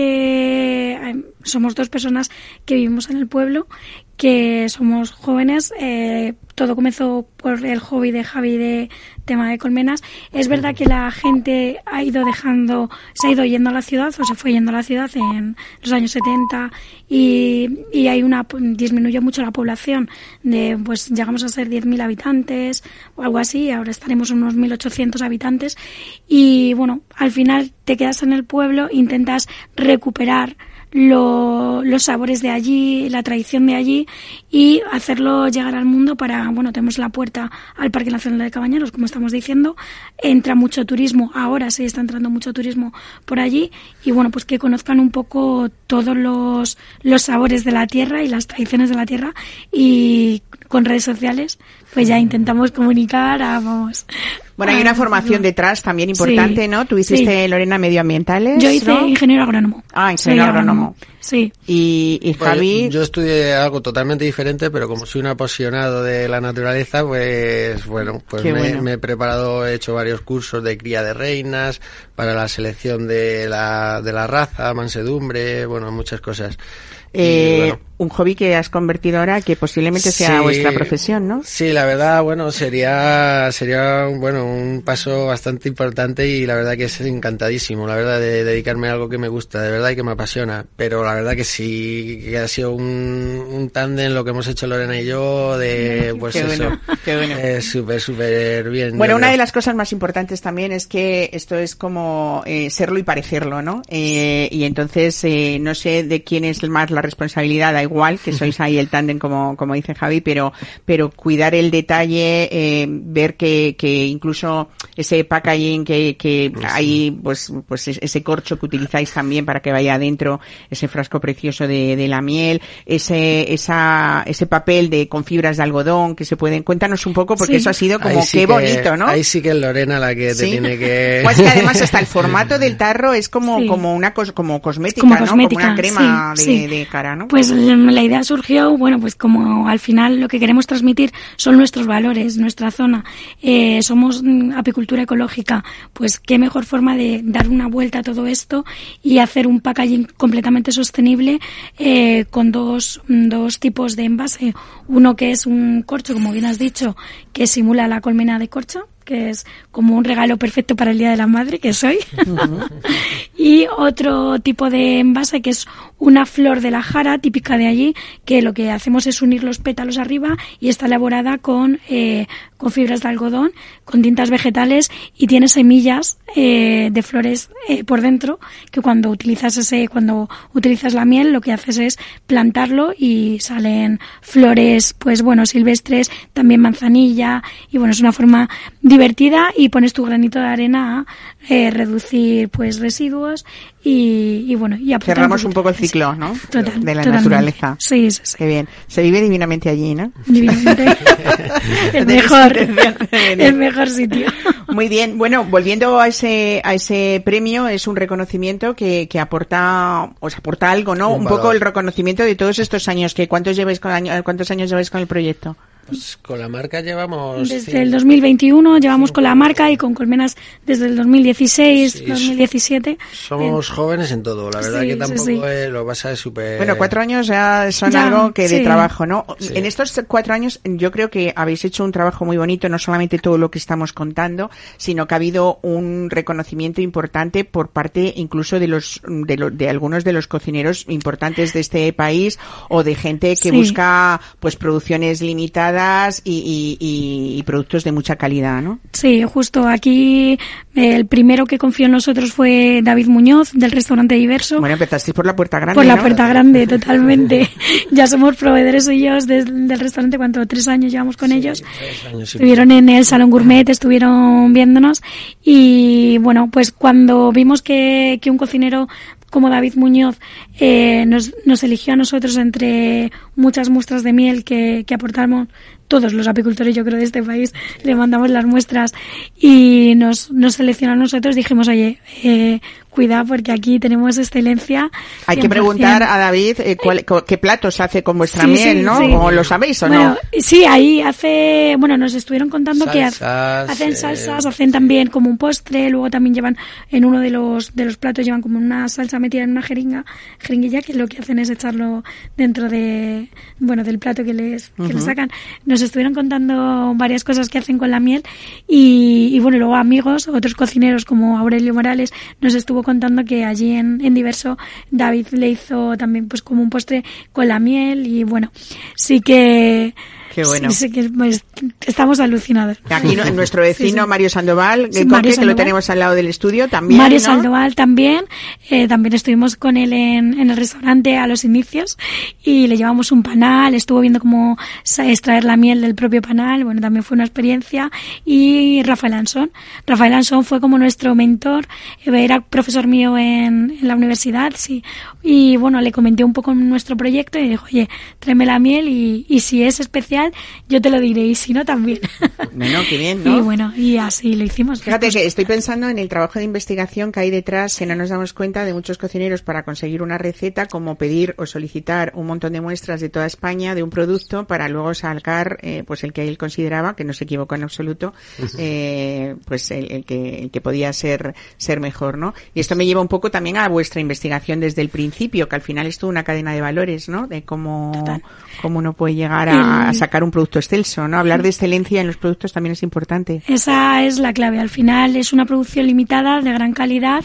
que somos dos personas que vivimos en el pueblo, que somos jóvenes, eh, todo comenzó por el hobby de Javi de tema de colmenas. Es verdad que la gente ha ido dejando, se ha ido yendo a la ciudad o se fue yendo a la ciudad en los años setenta y, y hay una, disminuyó mucho la población, de pues llegamos a ser diez mil habitantes o algo así, ahora estaremos unos mil ochocientos habitantes y bueno, al final te quedas en el pueblo, intentas recuperar Lo, los sabores de allí, la tradición de allí y hacerlo llegar al mundo para, bueno, tenemos la puerta al Parque Nacional de Cabañeros, como estamos diciendo, entra mucho turismo, ahora sí está entrando mucho turismo por allí y bueno, pues que conozcan un poco todos los, los sabores de la tierra y las tradiciones de la tierra y con redes sociales pues ya intentamos comunicar a, vamos... Bueno, hay una formación detrás también importante, sí, ¿no? Tú hiciste, sí. Lorena, medioambientales, Yo hice ¿no? ingeniero agrónomo. Ah, ingeniero agrónomo. Sí. Y, y Javi... Pues yo estudié algo totalmente diferente, pero como soy un apasionado de la naturaleza, pues bueno, pues me, bueno. me he preparado, he hecho varios cursos de cría de reinas, para la selección de la, de la raza, mansedumbre, bueno, muchas cosas. Eh, bueno. Un hobby que has convertido ahora que posiblemente sea sí, vuestra profesión, ¿no? Sí, la verdad, bueno, sería sería bueno un paso bastante importante y la verdad que es encantadísimo, la verdad, de dedicarme a algo que me gusta, de verdad y que me apasiona, pero la verdad que sí, que ha sido un, un tándem lo que hemos hecho Lorena y yo, de pues qué eso, bueno, qué bueno. Eh, súper, súper bien. Bueno, una de las cosas más importantes también es que esto es como eh, serlo y parecerlo, ¿no? Eh, y entonces, eh, no sé de quién es más la responsabilidad, da igual que sois ahí el tándem como como dice Javi, pero pero cuidar el detalle, eh, ver que que incluso ese packaging que que pues hay, pues pues ese corcho que utilizáis también para que vaya adentro, ese frasco precioso de, de la miel, ese esa ese papel de con fibras de algodón que se pueden, cuéntanos un poco porque sí. Eso ha sido como sí qué que, bonito, ¿no? Ahí sí que es Lorena la que te ¿sí? tiene que pues que además hasta el formato del tarro es como sí. como una cos, como cosmética, como ¿no? Cosmética, como una crema sí, de, sí. de cara, ¿no? Pues la idea surgió, bueno, pues como al final lo que queremos transmitir son nuestros valores, nuestra zona. Eh, somos apicultura ecológica, pues qué mejor forma de dar una vuelta a todo esto y hacer un packaging completamente sostenible eh, con dos, dos tipos de envase. Uno que es un corcho, como bien has dicho, que simula la colmena de corcho, que es como un regalo perfecto para el Día de la Madre, que soy. Uh-huh. Y otro tipo de envase que es una flor de la jara, típica de allí, que lo que hacemos es unir los pétalos arriba y está elaborada con, eh, con fibras de algodón, con tintas vegetales y tiene semillas eh, de flores eh, por dentro, que cuando utilizas ese, cuando utilizas la miel, lo que haces es plantarlo y salen flores, pues bueno, silvestres, también manzanilla, y bueno, es una forma divertida y pones tu granito de arena a eh, reducir pues residuos y, y bueno, y cerramos un, un poco el ciclo, ¿no? Total, de la totalmente. Naturaleza. Sí, sí, sí. Qué bien. Se vive divinamente allí, ¿no? Divinamente. el mejor, el mejor sitio. Muy bien. Bueno, volviendo a ese a ese premio, es un reconocimiento que que aporta, os aporta algo, ¿no? Un, un poco el reconocimiento de todos estos años que cuántos lleváis con año, cuántos años lleváis con el proyecto. Pues con la marca llevamos... Desde cinco, el dos mil veintiuno llevamos cinco, con la marca y con Colmenas desde el dos mil dieciséis, sí, dos mil diecisiete. Somos eh, jóvenes en todo, la verdad sí, que tampoco sí, sí. Es, lo pasa es súper... Bueno, cuatro años ya son ya, algo que sí. de trabajo, ¿no? Sí. En estos cuatro años yo creo que habéis hecho un trabajo muy bonito, no solamente todo lo que estamos contando, sino que ha habido un reconocimiento importante por parte incluso de los de, lo, de algunos de los cocineros importantes de este país o de gente que sí. busca pues producciones limitadas Y, y, y productos de mucha calidad, ¿no? Sí, justo aquí el primero que confió en nosotros fue David Muñoz, del restaurante Diverso. Bueno, empezasteis por la puerta grande, Por ¿no? la puerta grande, totalmente. Ya somos proveedores ellos de, del restaurante, ¿cuánto? Tres años llevamos con sí, ellos. Tres años, sí. Estuvieron en el Salón Gourmet, estuvieron viéndonos y bueno, pues cuando vimos que, que un cocinero como David Muñoz eh, nos, nos eligió a nosotros entre muchas muestras de miel que, que aportamos todos los apicultores, yo creo, de este país, le mandamos las muestras y nos, nos seleccionó a nosotros, dijimos, oye, eh, cuidado porque aquí tenemos excelencia. Hay que preguntar a David eh, cuál, qué platos hace con vuestra sí, miel, sí, ¿no? Sí. ¿O lo sabéis o bueno, no? Sí, ahí hace, bueno, nos estuvieron contando salsas, que hacen salsas, eh, hacen sí. también como un postre, luego también llevan, en uno de los de los platos llevan como una salsa metida en una jeringa, jeringuilla, que lo que hacen es echarlo dentro de, bueno, del plato que les, que uh-huh. les sacan. Nos estuvieron contando varias cosas que hacen con la miel y, y bueno, luego amigos, otros cocineros como Aurelio Morales nos estuvo contando que allí en, en Diverso David le hizo también pues como un postre con la miel y bueno, sí que Qué bueno. Sí, sí, que pues, estamos alucinados. Aquí no, nuestro vecino sí, sí. Mario Sandoval, sí, Mario Mario que Sandoval. Lo tenemos al lado del estudio también, Mario ¿no? Sandoval también, eh, también estuvimos con él en, en el restaurante a los inicios y le llevamos un panal, estuvo viendo cómo extraer la miel del propio panal, bueno, también fue una experiencia. Y Rafael Ansón, Rafael Ansón fue como nuestro mentor, era profesor mío en, en la universidad, sí, y bueno, le comenté un poco nuestro proyecto y dijo, oye, tráeme la miel y, y si es especial yo te lo diré y si no también. Bueno, qué bien, ¿no? Y bueno, y así lo hicimos. Fíjate que estoy pensando en el trabajo de investigación que hay detrás, que no nos damos cuenta de muchos cocineros para conseguir una receta, como pedir o solicitar un montón de muestras de toda España de un producto para luego sacar eh, pues el que él consideraba, que no se equivocó en absoluto, eh, pues el, el que el que podía ser ser mejor, ¿no? Y esto me lleva un poco también a vuestra investigación desde el principio, que al final es toda una cadena de valores, ¿no? De cómo, cómo uno puede llegar a, a sacar un producto excelso, ¿no? Hablar de excelencia en los productos también es importante. Esa es la clave. Al final es una producción limitada, de gran calidad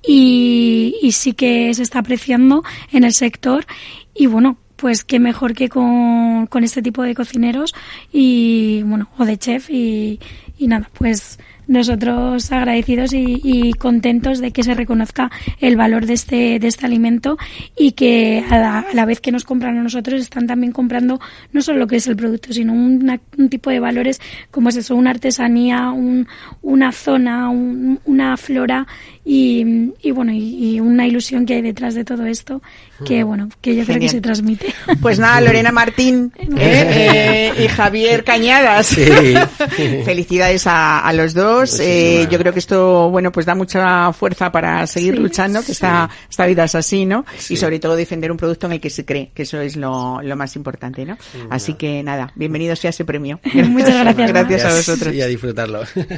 y, y sí que se está apreciando en el sector y bueno, pues qué mejor que con, con este tipo de cocineros y bueno, o de chef y, y nada, pues nosotros agradecidos y, y contentos de que se reconozca el valor de este de este alimento y que a la, a la vez que nos compran a nosotros están también comprando no solo lo que es el producto sino una, un tipo de valores como es eso, una artesanía, un, una zona, un, una flora y, y bueno y, y una ilusión que hay detrás de todo esto que bueno que yo Genial. Creo que se transmite. Pues nada, Lorena Martín ¿eh? Eh, y Javier Cañadas, sí. Felicidades a, a los dos. Eh, yo creo que esto, bueno, pues da mucha fuerza para seguir sí, luchando, que sí. esta, esta vida es así, ¿no? Sí. Y sobre todo defender un producto en el que se cree, que eso es lo, lo más importante, ¿no? Sí, así no. que nada, bienvenidos sea ese premio. Muchas gracias. Gracias a vosotros. Y a disfrutarlo.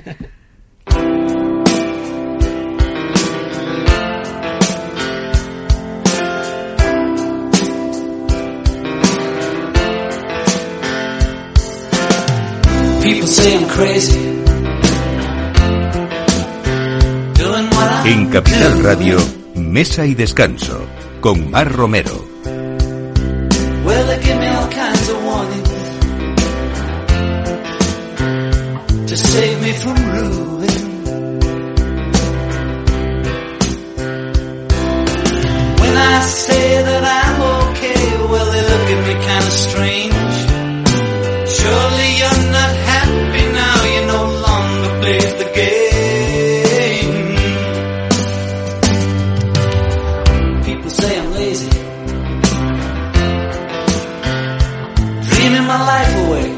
People say I'm crazy. En Capital Radio, Mesa y Descanso, con Mar Romero. Well, they give me all kinds of warnings to save me from ruin. When I say that I'm okay, well, they look at me kind of strange. Surely you're not happy now, you no longer play the game. My life away.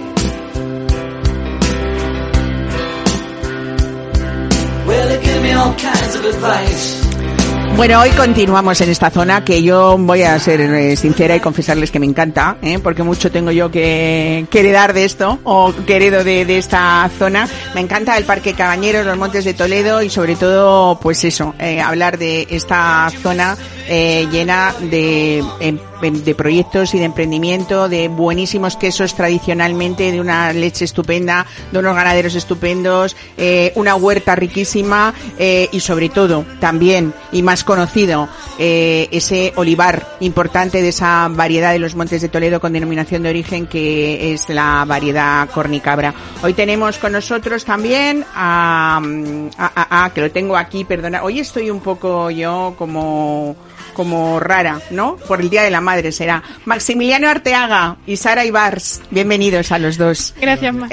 Well, they give me all kinds of advice. Bueno, hoy continuamos en esta zona que yo voy a ser eh, sincera y confesarles que me encanta, ¿eh? Porque mucho tengo yo que, que heredar de esto, o que heredo de, de esta zona. Me encanta el Parque Cabañeros, los Montes de Toledo y sobre todo, pues eso, eh, hablar de esta zona eh, llena de, eh, de proyectos y de emprendimiento, de buenísimos quesos tradicionalmente, de una leche estupenda, de unos ganaderos estupendos, eh, una huerta riquísima eh, y sobre todo también, y más conocido, eh, ese olivar importante de esa variedad de los Montes de Toledo con denominación de origen que es la variedad Cornicabra. Hoy tenemos con nosotros también a, a, a, a que lo tengo aquí, perdona, hoy estoy un poco yo como como rara, ¿no? Por el Día de la Madre será. Maximiliano Arteaga y Sara Ibars, bienvenidos a los dos. Gracias, Mar.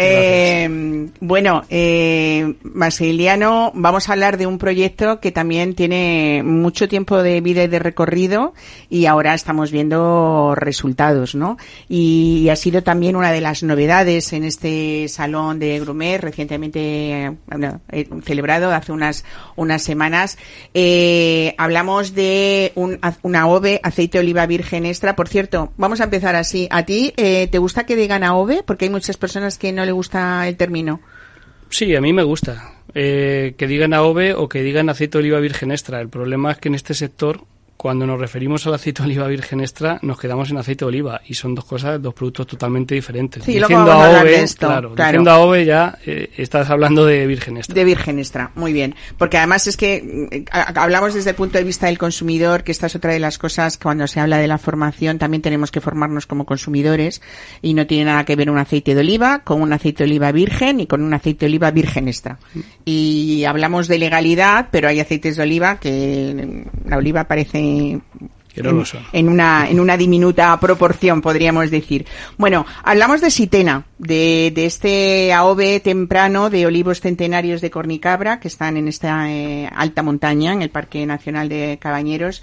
Eh, bueno, eh, Maximiliano, vamos a hablar de un proyecto que también tiene mucho tiempo de vida y de recorrido y ahora estamos viendo resultados, ¿no? Y ha sido también una de las novedades en este Salón de Grumet, recientemente bueno, eh, celebrado hace unas, unas semanas. Eh, hablamos de un una O V E, aceite de oliva virgen extra. Por cierto, vamos a empezar así. ¿A ti eh, te gusta que digan A O V E? Porque hay muchas personas que no le gusta el término. Sí, a mí me gusta. Eh, que digan A O V E o que digan aceite de oliva virgen extra. El problema es que en este sector, cuando nos referimos al aceite de oliva virgen extra, nos quedamos en aceite de oliva y son dos cosas, dos productos totalmente diferentes. Sí, diciendo luego vamos a hablar A O V E, de esto, claro, claro. diciendo A O V E ya eh, estás hablando de virgen extra. De virgen extra, muy bien. Porque además es que eh, hablamos desde el punto de vista del consumidor, que esta es otra de las cosas que cuando se habla de la formación también tenemos que formarnos como consumidores y no tiene nada que ver un aceite de oliva con un aceite de oliva virgen y con un aceite de oliva virgen extra. Y hablamos de legalidad, pero hay aceites de oliva que la oliva parece que no lo son. En una, en una diminuta proporción, podríamos decir. Bueno, hablamos de Sitena, de, de este A O V E temprano de olivos centenarios de Cornicabra, que están en esta eh, alta montaña, en el Parque Nacional de Cabañeros.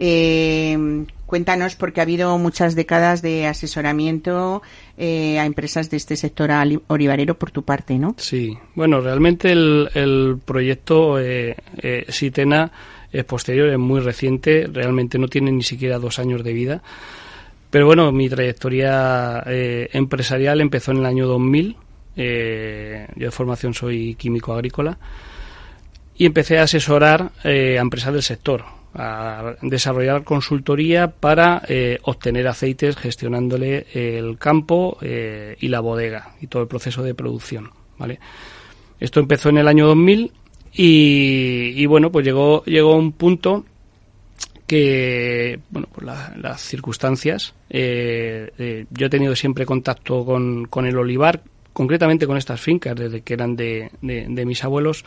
Eh, cuéntanos, porque ha habido muchas décadas de asesoramiento eh, a empresas de este sector olivarero por tu parte, ¿no? Sí, bueno, realmente el, el proyecto eh, eh, Sitena es posterior, es muy reciente, realmente no tiene ni siquiera dos años de vida. Pero bueno, mi trayectoria eh, empresarial empezó en el año dos mil. Eh, yo de formación soy químico agrícola y empecé a asesorar eh, a empresas del sector, a desarrollar consultoría para eh, obtener aceites gestionándole el campo eh, y la bodega y todo el proceso de producción, ¿vale? Esto empezó en el año dos mil. Y, y bueno, pues llegó llegó un punto que, bueno, pues la, las circunstancias, eh, eh, yo he tenido siempre contacto con, con el olivar, concretamente con estas fincas, desde que eran de, de, de mis abuelos,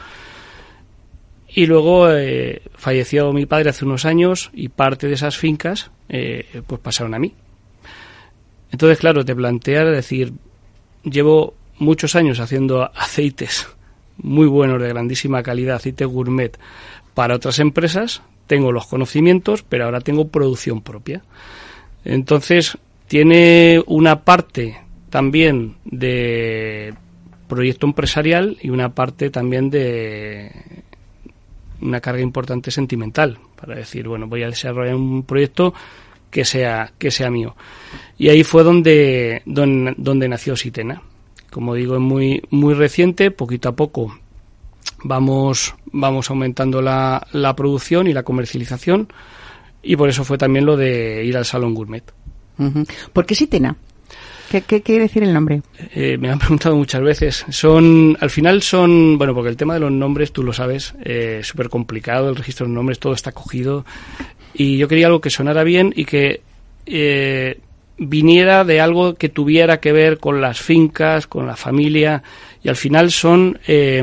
y luego eh, falleció mi padre hace unos años y parte de esas fincas eh, pues pasaron a mí. Entonces, claro, te planteas decir, llevo muchos años haciendo aceites muy buenos, de grandísima calidad, aceite gourmet para otras empresas, tengo los conocimientos, pero ahora tengo producción propia. Entonces, tiene una parte también de proyecto empresarial y una parte también de una carga importante sentimental, para decir, bueno, voy a desarrollar un proyecto que sea que sea mío. Y ahí fue donde donde, donde nació Sitena. Como digo, es muy muy reciente, poquito a poco vamos vamos aumentando la, la producción y la comercialización, y por eso fue también lo de ir al Salón Gourmet. Uh-huh. ¿Por qué Sitena? ¿Qué, qué quiere decir el nombre? Eh, me han preguntado muchas veces. Son, al final son, bueno, porque el tema de los nombres, tú lo sabes, es eh, súper complicado, el registro de nombres, todo está cogido, y yo quería algo que sonara bien y que eh, viniera de algo que tuviera que ver con las fincas, con la familia, y al final son eh,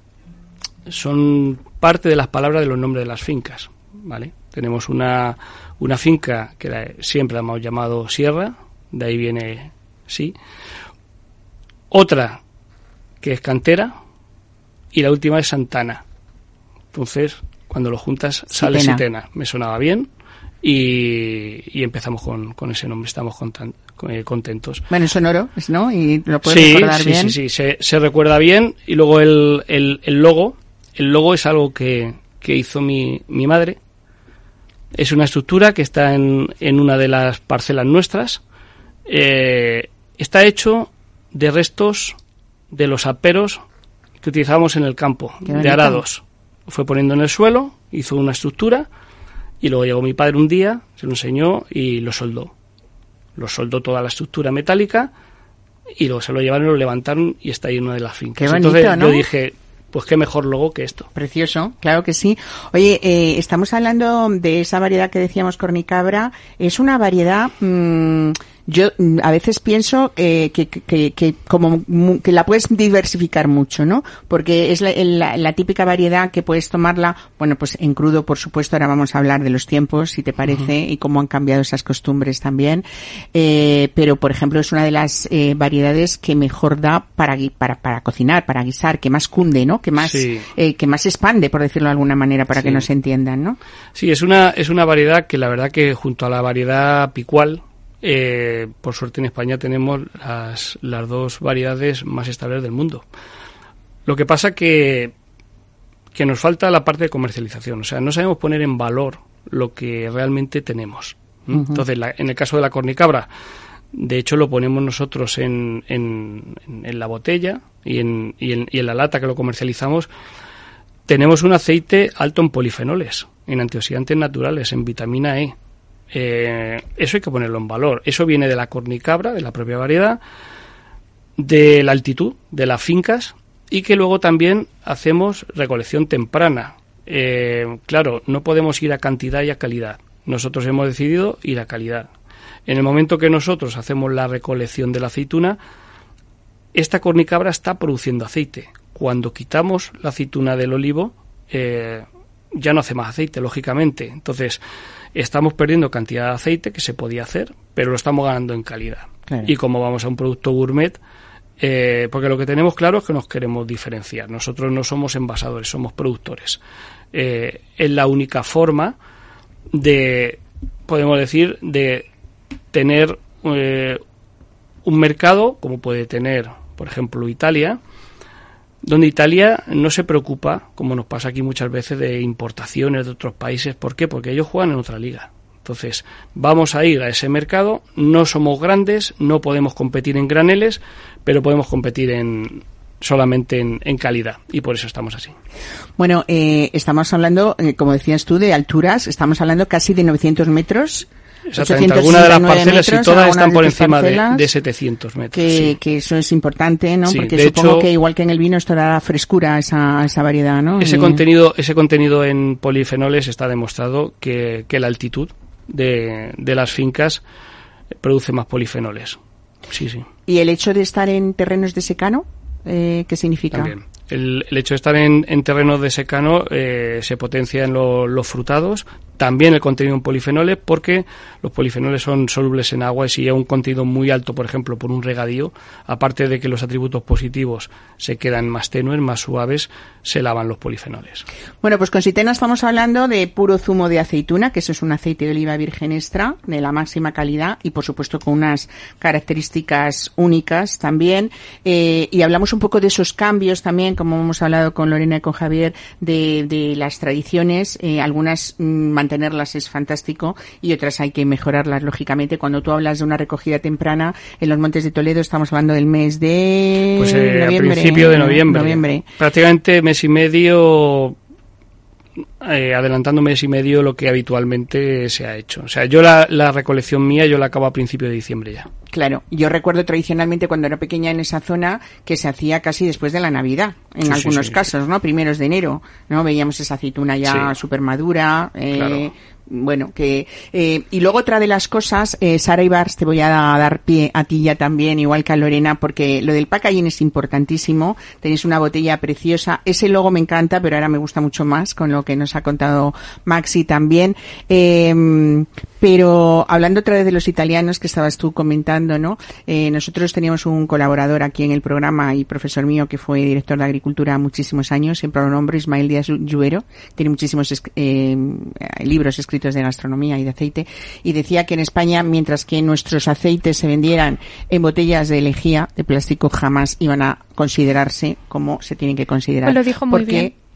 son parte de las palabras de los nombres de las fincas, ¿vale? Tenemos una una finca que la, siempre la hemos llamado Sierra, de ahí viene sí, otra que es Cantera y la última es Santana. Entonces, cuando lo juntas sale Sitena. Sitena. Me sonaba bien. Y, y empezamos con, con ese nombre, estamos contan, eh, contentos. Bueno, es sonoro, ¿no? Y lo puedes sí, recordar sí, bien. Sí, sí, se, se recuerda bien. Y luego el, el, el logo, el logo es algo que, que hizo mi, mi madre, Es una estructura que está en, en una de las parcelas nuestras. Eh, está hecho de restos de los aperos que utilizábamos en el campo, de arados. Fue poniendo en el suelo, hizo una estructura y luego llegó mi padre un día, se lo enseñó y lo soldó. Lo soldó toda la estructura metálica y luego se lo llevaron, lo levantaron y está ahí en una de las fincas. Qué bonito, Entonces ¿no? yo dije, pues qué mejor logo que esto. Precioso, claro que sí. Oye, eh, estamos hablando de esa variedad que decíamos cornicabra. Es una variedad, mmm, yo mm, a veces pienso eh, que, que, que como mu- que la puedes diversificar mucho, ¿no? Porque es la, la, la típica variedad que puedes tomarla, bueno, pues en crudo, por supuesto. Ahora vamos a hablar de los tiempos, si te parece, uh-huh. y cómo han cambiado esas costumbres también. Eh, pero, por ejemplo, es una de las eh, variedades que mejor da para, gui- para para cocinar, para guisar, que más cunde, ¿no? Que más Sí. eh, que más expande, por decirlo de alguna manera, para Sí. que nos entiendan, ¿no? Sí, es una es una variedad que la verdad que junto a la variedad picual, eh, por suerte en España tenemos las, las dos variedades más estables del mundo. Lo que pasa que que nos falta la parte de comercialización, o sea, no sabemos poner en valor lo que realmente tenemos. ¿Mm? Uh-huh. Entonces, la, en el caso de la cornicabra, de hecho lo ponemos nosotros en, en, en la botella y en, y, en, y en la lata que lo comercializamos. Tenemos un aceite alto en polifenoles, en antioxidantes naturales, en vitamina E. Eh, eso hay que ponerlo en valor. Eso viene de la cornicabra, de la propia variedad, de la altitud, de las fincas, y que luego también hacemos recolección temprana. Eh, claro, no podemos ir a cantidad y a calidad. Nosotros hemos decidido ir a calidad. En el momento que nosotros hacemos la recolección de la aceituna, esta cornicabra está produciendo aceite. Cuando quitamos la aceituna del olivo, eh, ya no hace más aceite, lógicamente. Entonces, estamos perdiendo cantidad de aceite que se podía hacer, pero lo estamos ganando en calidad. Claro. Y como vamos a un producto gourmet, eh, porque lo que tenemos claro es que nos queremos diferenciar. Nosotros no somos envasadores, somos productores. Eh, es la única forma de, podemos decir, de tener eh, un mercado como puede tener, por ejemplo, Italia, donde Italia no se preocupa, como nos pasa aquí muchas veces, de importaciones de otros países. ¿Por qué? Porque ellos juegan en otra liga. Entonces, vamos a ir a ese mercado, no somos grandes, no podemos competir en graneles, pero podemos competir en solamente en, en calidad, y por eso estamos así. Bueno, eh, estamos hablando, eh, como decías tú, de alturas, estamos hablando casi de novecientos metros. Exactamente, algunas de las parcelas y todas están por encima de, de setecientos metros. Que, sí. que eso es importante, ¿no? Sí, porque de supongo hecho, que igual que en el vino esto da frescura a esa, a esa variedad, ¿no? Ese y... contenido ese contenido en polifenoles está demostrado que, que la altitud de, de las fincas produce más polifenoles. Sí, sí. ¿Y el hecho de estar en terrenos de secano, eh, qué significa? También. El, el hecho de estar en, en terrenos de secano eh, se potencia en lo, los frutados, también el contenido en polifenoles, porque los polifenoles son solubles en agua, y si hay un contenido muy alto, por ejemplo, por un regadío, aparte de que los atributos positivos se quedan más tenues, más suaves, se lavan los polifenoles. Bueno, pues con Sytena estamos hablando de puro zumo de aceituna, que eso es un aceite de oliva virgen extra, de la máxima calidad, y por supuesto con unas características únicas también, eh, y hablamos un poco de esos cambios también, como hemos hablado con Lorena y con Javier, de, de las tradiciones, eh, algunas mmm, mantenerlas es fantástico y otras hay que mejorarlas, lógicamente. Cuando tú hablas de una recogida temprana en los Montes de Toledo, estamos hablando del mes de pues eh, noviembre, a principio de noviembre, noviembre. Prácticamente mes y medio, eh, adelantando mes y medio lo que habitualmente se ha hecho. O sea, yo la, la recolección mía yo la acabo a principio de diciembre ya. Claro, yo recuerdo tradicionalmente cuando era pequeña en esa zona que se hacía casi después de la Navidad, en sí, algunos sí, sí, casos, sí. ¿no? Primeros de enero, ¿no? Veíamos esa aceituna ya sí. súper madura, eh, claro. Bueno, que eh, y luego otra de las cosas, eh, Sara Ibars, te voy a dar pie a ti ya también, igual que a Lorena, porque lo del packaging es importantísimo. Tenéis una botella preciosa, ese logo me encanta, pero ahora me gusta mucho más con lo que nos ha contado Maxi también. Eh, pero hablando otra vez de los italianos que estabas tú comentando, ¿no? Eh, nosotros teníamos un colaborador aquí en el programa y profesor mío que fue director de Agricultura muchísimos años, siempre lo nombro, Ismael Díaz Lluero, tiene muchísimos eh, libros escritos de gastronomía y de aceite, y decía que en España, mientras que nuestros aceites se vendieran en botellas de lejía, de plástico, jamás iban a considerarse como se tienen que considerar. Pues lo dijo muy porque bien.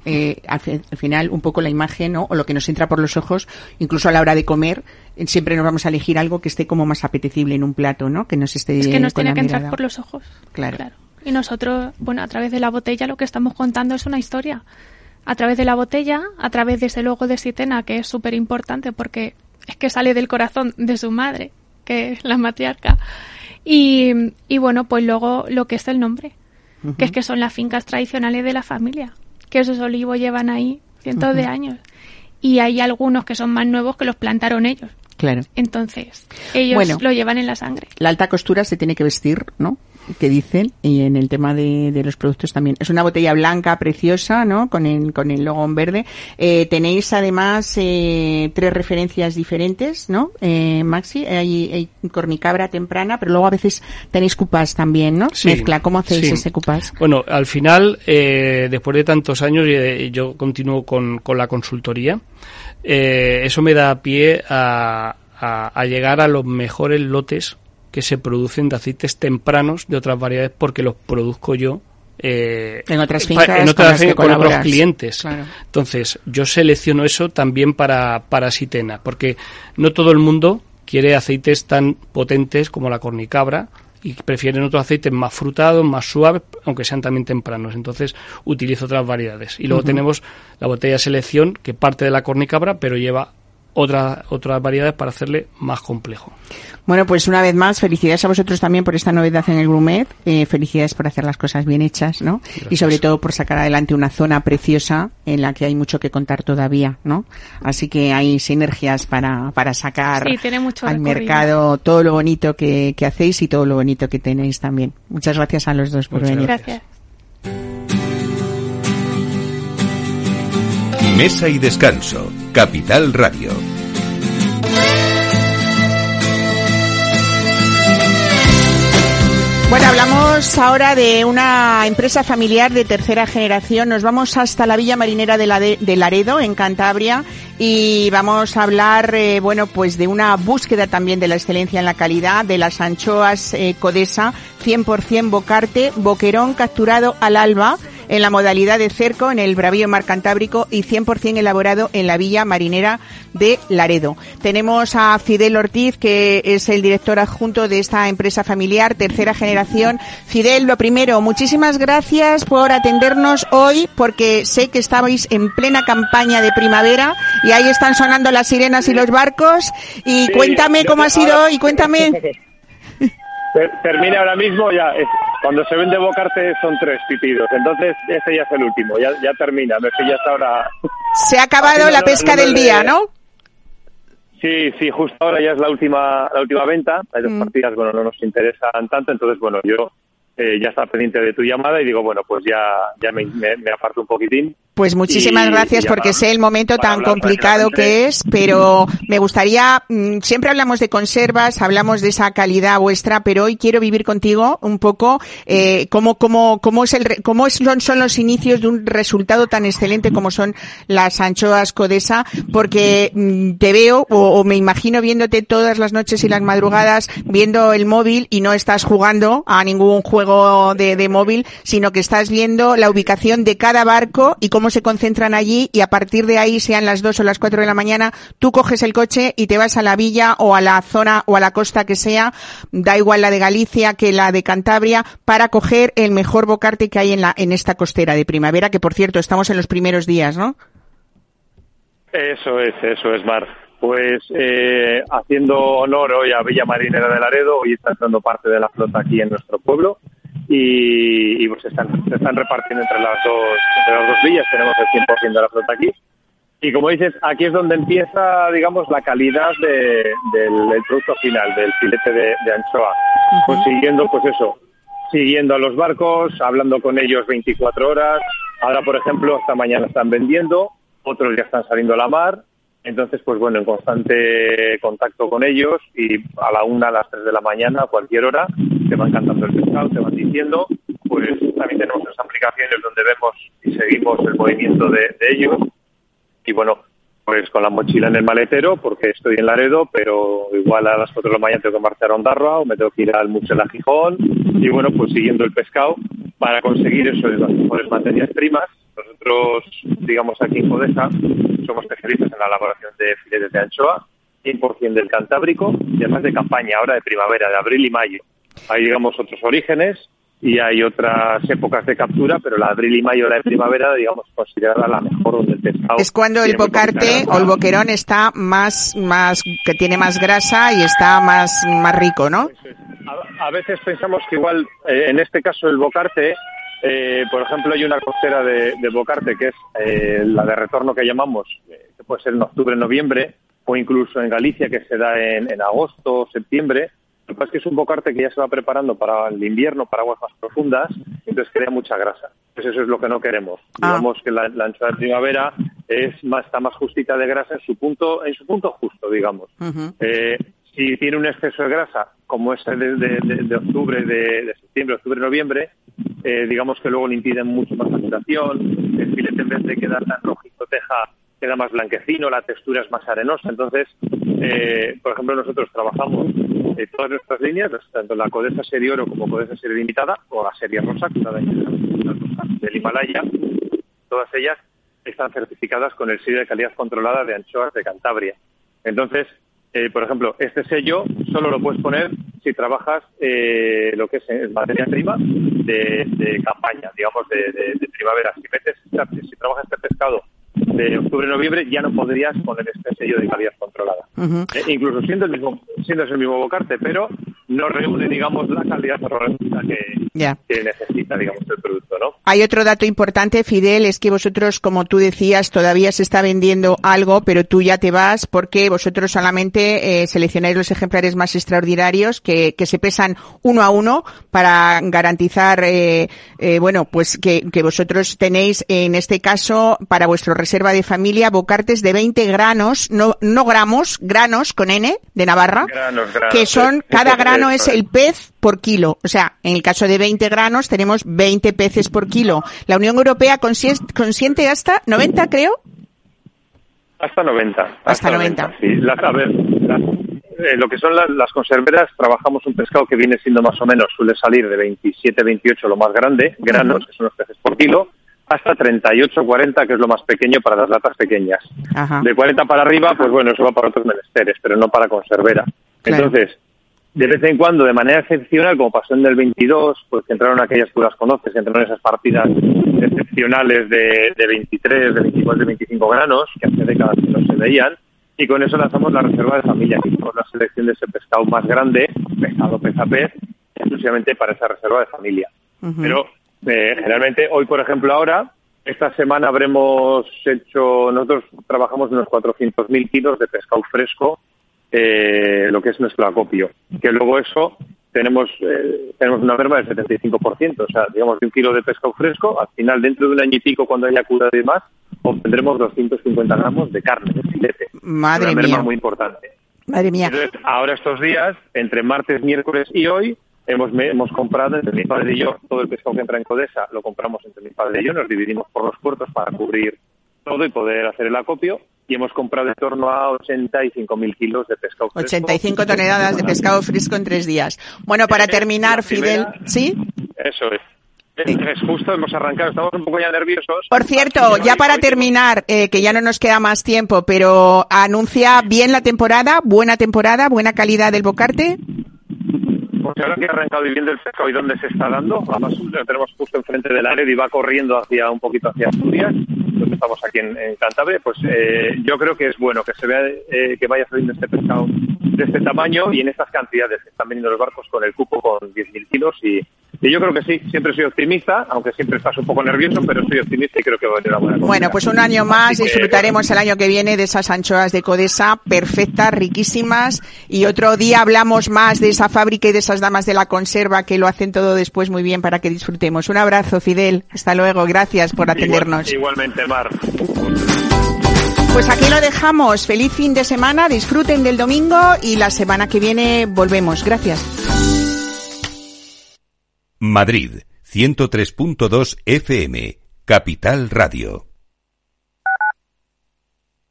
Eh, al, al final, un poco la imagen, ¿no? O lo que nos entra por los ojos, incluso a la hora de comer, siempre nos vamos a elegir algo que esté como más apetecible en un plato, ¿no? Que nos esté Es que nos con tiene la que entrar mirada. por los ojos. Claro. claro. Y nosotros, bueno, a través de la botella lo que estamos contando es una historia. A través de la botella, a través de ese logo de Sitena, que es súper importante porque es que sale del corazón de su madre, que es la matriarca. Y, y bueno, pues luego lo que es el nombre, uh-huh. que es que son las fincas tradicionales de la familia, que esos olivos llevan ahí cientos uh-huh. de años. Y hay algunos que son más nuevos que los plantaron ellos. Claro. Entonces, ellos bueno, lo llevan en la sangre. La alta costura se tiene que vestir, ¿no? Que dicen, y en el tema de, de los productos también. Es una botella blanca, preciosa, ¿no? Con el, con el logo en verde. Eh, tenéis además, eh, tres referencias diferentes, ¿no? Eh, Maxi, hay, hay cornicabra temprana, pero luego a veces tenéis cupás también, ¿no? Sí, Mezcla, ¿cómo hacéis sí. ese cupás? Bueno, al final, eh, después de tantos años, eh, yo continúo con, con la consultoría. Eh, eso me da pie a, a, a llegar a los mejores lotes que se producen de aceites tempranos de otras variedades porque los produzco yo eh, en otras fincas, en otras con, las que con otros clientes. Claro. Entonces, yo selecciono eso también para, para Sitena, porque no todo el mundo quiere aceites tan potentes como la cornicabra y prefieren otros aceites más frutados, más suaves, aunque sean también tempranos. Entonces, utilizo otras variedades. Y luego uh-huh. tenemos la botella de selección, que parte de la cornicabra, pero lleva Otra, otras variedades para hacerle más complejo. Bueno, pues una vez más, felicidades a vosotros también por esta novedad en el Grumet, eh, felicidades por hacer las cosas bien hechas, ¿no? Gracias. Y sobre todo por sacar adelante una zona preciosa en la que hay mucho que contar todavía, ¿no? Así que hay sinergias para, para sacar sí, tiene mucho al recorrido. mercado todo lo bonito que, que hacéis y todo lo bonito que tenéis también. Muchas gracias a los dos por Muchas venir. Gracias. Mesa y Descanso, Capital Radio. Bueno, hablamos ahora de una empresa familiar de tercera generación. Nos vamos hasta la Villa Marinera de, la de, de Laredo, en Cantabria, y vamos a hablar, eh, bueno, pues de una búsqueda también de la excelencia en la calidad, de las anchoas eh, Codesa, cien por ciento bocarte, boquerón capturado al alba, en la modalidad de cerco en el Bravío Mar Cantábrico y cien por ciento elaborado en la Villa Marinera de Laredo. Tenemos a Fidel Ortiz, que es el director adjunto de esta empresa familiar, tercera generación. Fidel, lo primero, muchísimas gracias por atendernos hoy, porque sé que estabais en plena campaña de primavera y ahí están sonando las sirenas y los barcos. Y sí, cuéntame cómo ha sido hoy, cuéntame. Termina ahora mismo, ya es, cuando se vende bocarte son tres pitidos, entonces este ya es el último, ya ya termina, me pillas ahora. Se ha acabado la pesca del día, ¿no? Sí, sí, justo ahora ya es la última la última venta, hay dos mm. partidas, bueno, no nos interesan tanto, entonces bueno, yo eh, ya estaba pendiente de tu llamada y digo, bueno, pues ya ya me, me, me aparto un poquitín. Pues muchísimas y, gracias, y porque sé el momento tan complicado que es, pero me gustaría, siempre hablamos de conservas, hablamos de esa calidad vuestra, pero hoy quiero vivir contigo un poco eh, cómo cómo cómo es el cómo son, son los inicios de un resultado tan excelente como son las anchoas Codesa, porque te veo o, o me imagino viéndote todas las noches y las madrugadas viendo el móvil y no estás jugando a ningún juego de, de móvil, sino que estás viendo la ubicación de cada barco y cómo se concentran allí, y a partir de ahí, sean las dos o las cuatro de la mañana, tú coges el coche y te vas a la villa o a la zona o a la costa que sea, da igual la de Galicia que la de Cantabria, para coger el mejor bocarte que hay en la en esta costera de primavera, que por cierto estamos en los primeros días, ¿no? Eso es, eso es, Mar. Pues eh, haciendo honor hoy a Villa Marinera de Laredo, hoy está entrando parte de la flota aquí en nuestro pueblo. Y, y pues se están, se están repartiendo entre las dos entre las dos villas, tenemos el cien por ciento de la flota aquí. Y como dices, aquí es donde empieza, digamos, la calidad de, del, del producto final, del filete de, de anchoa. Uh-huh. Pues siguiendo, pues eso, siguiendo a los barcos, hablando con ellos veinticuatro horas. Ahora, por ejemplo, esta mañana están vendiendo, otros ya están saliendo a la mar. Entonces, pues bueno, en constante contacto con ellos, y a la una, a las tres de la mañana, a cualquier hora, te van cantando el pescado, te van diciendo. Pues también tenemos las aplicaciones donde vemos y seguimos el movimiento de, de ellos. Y bueno, pues con la mochila en el maletero, porque estoy en Laredo, pero igual a las cuatro de la mañana tengo que marchar a Ondarroa o me tengo que ir al Museo de Gijón. Y bueno, pues siguiendo el pescado para conseguir eso de las mejores materias primas. Nosotros nosotros, digamos, aquí en Codesa, somos especialistas en la elaboración de filetes de anchoa, cien por ciento del Cantábrico, y además de campaña, ahora de primavera, de abril y mayo. Hay, digamos, otros orígenes y hay otras épocas de captura, pero la de abril y mayo, la de primavera, digamos, considerada la mejor donde el pescado. Es cuando el bocarte o el boquerón está más, más, que tiene más grasa y está más, más rico, ¿no? A, a veces pensamos que igual, eh, en este caso el bocarte, eh, por ejemplo, hay una costera de, de bocarte que es eh, la de retorno que llamamos, eh, que puede ser en octubre, noviembre, o incluso en Galicia, que se da en, en agosto, septiembre. Lo que pasa es que es un bocarte que ya se va preparando para el invierno, para aguas más profundas, entonces crea mucha grasa. Pues eso es lo que no queremos. Ah. Digamos que la, la anchoa de primavera es más, está más justita de grasa en su punto, en su punto justo, digamos. Uh-huh. Eh, si tiene un exceso de grasa, como ese de, de, de, de octubre, de, de septiembre, octubre, noviembre, eh, digamos que luego le impiden mucho más saturación, el filete en vez de quedar tan rojito teja, queda más blanquecino, la textura es más arenosa. Entonces, eh, por ejemplo, nosotros trabajamos eh, todas nuestras líneas, tanto la Codesa Serie Oro como Codesa Serie Limitada, o la Serie Rosa, que es la del Himalaya, todas ellas están certificadas con el sello de calidad controlada de anchoas de Cantabria. Entonces, eh, por ejemplo, este sello solo lo puedes poner si trabajas eh, lo que es en materia prima de, de campaña, digamos, de, de, de primavera. Si metes, si trabajas este pescado de octubre-noviembre, ya no podrías poner este sello de calidad controlada. Uh-huh. Eh, incluso siendo el mismo, siendo el mismo bocarte, pero no reúne, digamos, la calidad que, yeah. que necesita, digamos, el producto, ¿no? Hay otro dato importante, Fidel, es que vosotros, como tú decías, todavía se está vendiendo algo, pero tú ya te vas porque vosotros solamente eh, seleccionáis los ejemplares más extraordinarios que, que se pesan uno a uno para garantizar, eh, eh, bueno, pues que, que vosotros tenéis, en este caso, para vuestro reserva de familia, bocartes de veinte granos, no, no gramos, granos con N, de Navarra, granos, granos, que son, cada grano es el pez por kilo. O sea, en el caso de veinte granos tenemos veinte peces por kilo. La Unión Europea consiente, consiente hasta noventa, creo. Hasta noventa. Hasta, hasta noventa. noventa. Sí, las, a ver, las, eh, lo que son las, las conserveras, trabajamos un pescado que viene siendo más o menos, suele salir de veintisiete, veintiocho, lo más grande, granos, uh-huh. que son los peces por kilo, hasta treinta y ocho, cuarenta, que es lo más pequeño para las latas pequeñas. Ajá. De cuarenta para arriba, pues bueno, eso va para otros menesteres, pero no para conservera. Claro. Entonces, de vez en cuando, de manera excepcional, como pasó en el veintidós, pues que entraron aquellas que tú las conoces, que entraron esas partidas excepcionales de, de veintitrés, de veinticuatro, de veinticinco granos, que hace décadas que no se veían, y con eso lanzamos la reserva de familia, que hicimos la selección de ese pescado más grande, pescado pez a pez, exclusivamente para esa reserva de familia. Uh-huh. Pero eh, generalmente, hoy por ejemplo ahora, esta semana habremos hecho, nosotros trabajamos unos cuatrocientos mil kilos de pescado fresco, eh, lo que es nuestro acopio, que luego eso tenemos eh, tenemos una merma del setenta y cinco por ciento, o sea, digamos de un kilo de pescado fresco, al final dentro de un año y pico, cuando haya cura y demás, obtendremos doscientos cincuenta gramos de carne, de filete. Madre una mía. merma muy importante. Madre mía. Entonces, ahora estos días, entre martes, miércoles y hoy, hemos hemos comprado entre mi padre y yo, todo el pescado que entra en Codesa, lo compramos entre mi padre y yo, nos dividimos por los puertos para cubrir todo y poder hacer el acopio, y hemos comprado en torno a ochenta y cinco mil kilos de pescado fresco. ochenta y cinco toneladas de pescado fresco en tres días. Bueno, para terminar, Fidel, ¿sí? Eso es. Es justo, hemos arrancado, estamos un poco ya nerviosos. Por cierto, ya para terminar, eh, que ya no nos queda más tiempo, pero anuncia bien la temporada, buena temporada, buena calidad del bocarte. Pues ahora que ha arrancado viviendo el pescado y dónde se está dando, además lo tenemos justo enfrente del área y va corriendo hacia un poquito hacia Asturias, donde estamos aquí en, en Cantabria, pues eh, yo creo que es bueno que se vea eh, que vaya saliendo este pescado de este tamaño y en estas cantidades que están viniendo los barcos con el cupo con diez mil kilos y, y yo creo que sí, siempre soy optimista, aunque siempre estás un poco nervioso, pero soy optimista y creo que va a venir una buena comida. Bueno, pues un año más disfrutaremos el año que viene de esas anchoas de Codesa, perfectas, riquísimas, y otro día hablamos más de esa fábrica y de esas damas de la conserva que lo hacen todo después muy bien para que disfrutemos. Un abrazo, Fidel. Hasta luego. Gracias por atendernos. Igual, igualmente, Mar. Pues aquí lo dejamos. Feliz fin de semana. Disfruten del domingo y la semana que viene volvemos. Gracias. Madrid, ciento tres punto dos F M, Capital Radio.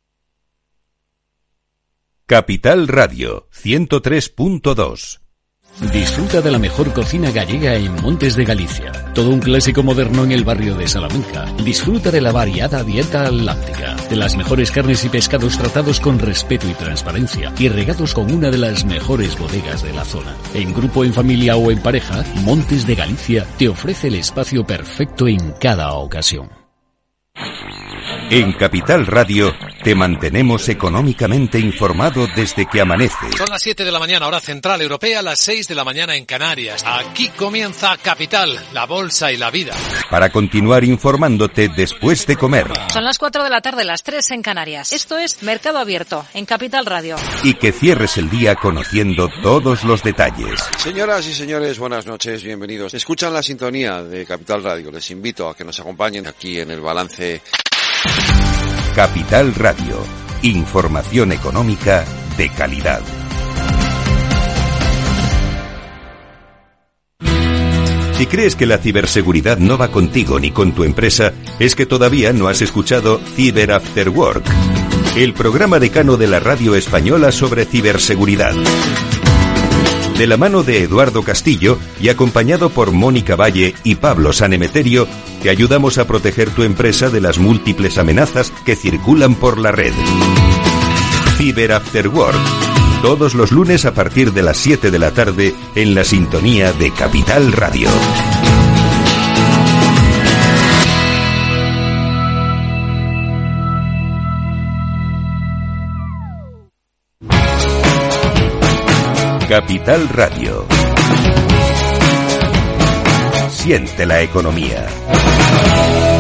Capital Radio, ciento tres punto dos. Disfruta de la mejor cocina gallega en Montes de Galicia. Todo un clásico moderno en el barrio de Salamanca. Disfruta de la variada dieta atlántica, de las mejores carnes y pescados tratados con respeto y transparencia y regados con una de las mejores bodegas de la zona. En grupo, en familia o en pareja, Montes de Galicia te ofrece el espacio perfecto en cada ocasión. En Capital Radio te mantenemos económicamente informado desde que amanece. Son las siete de la mañana, hora central europea, las seis de la mañana en Canarias. Aquí comienza Capital, la bolsa y la vida. Para continuar informándote después de comer. Son las cuatro de la tarde, las tres en Canarias. Esto es Mercado Abierto, en Capital Radio. Y que cierres el día conociendo todos los detalles. Señoras y señores, buenas noches, bienvenidos. Escuchan la sintonía de Capital Radio. Les invito a que nos acompañen aquí en el balance. Capital Radio, información económica de calidad. Si crees que la ciberseguridad no va contigo ni con tu empresa, es que todavía no has escuchado Cyber After Work, el programa decano de la radio española sobre ciberseguridad. De la mano de Eduardo Castillo y acompañado por Mónica Valle y Pablo Sanemeterio, te ayudamos a proteger tu empresa de las múltiples amenazas que circulan por la red. Cyber After Work, todos los lunes a partir de las siete de la tarde en la sintonía de Capital Radio. Capital Radio. Siente la economía.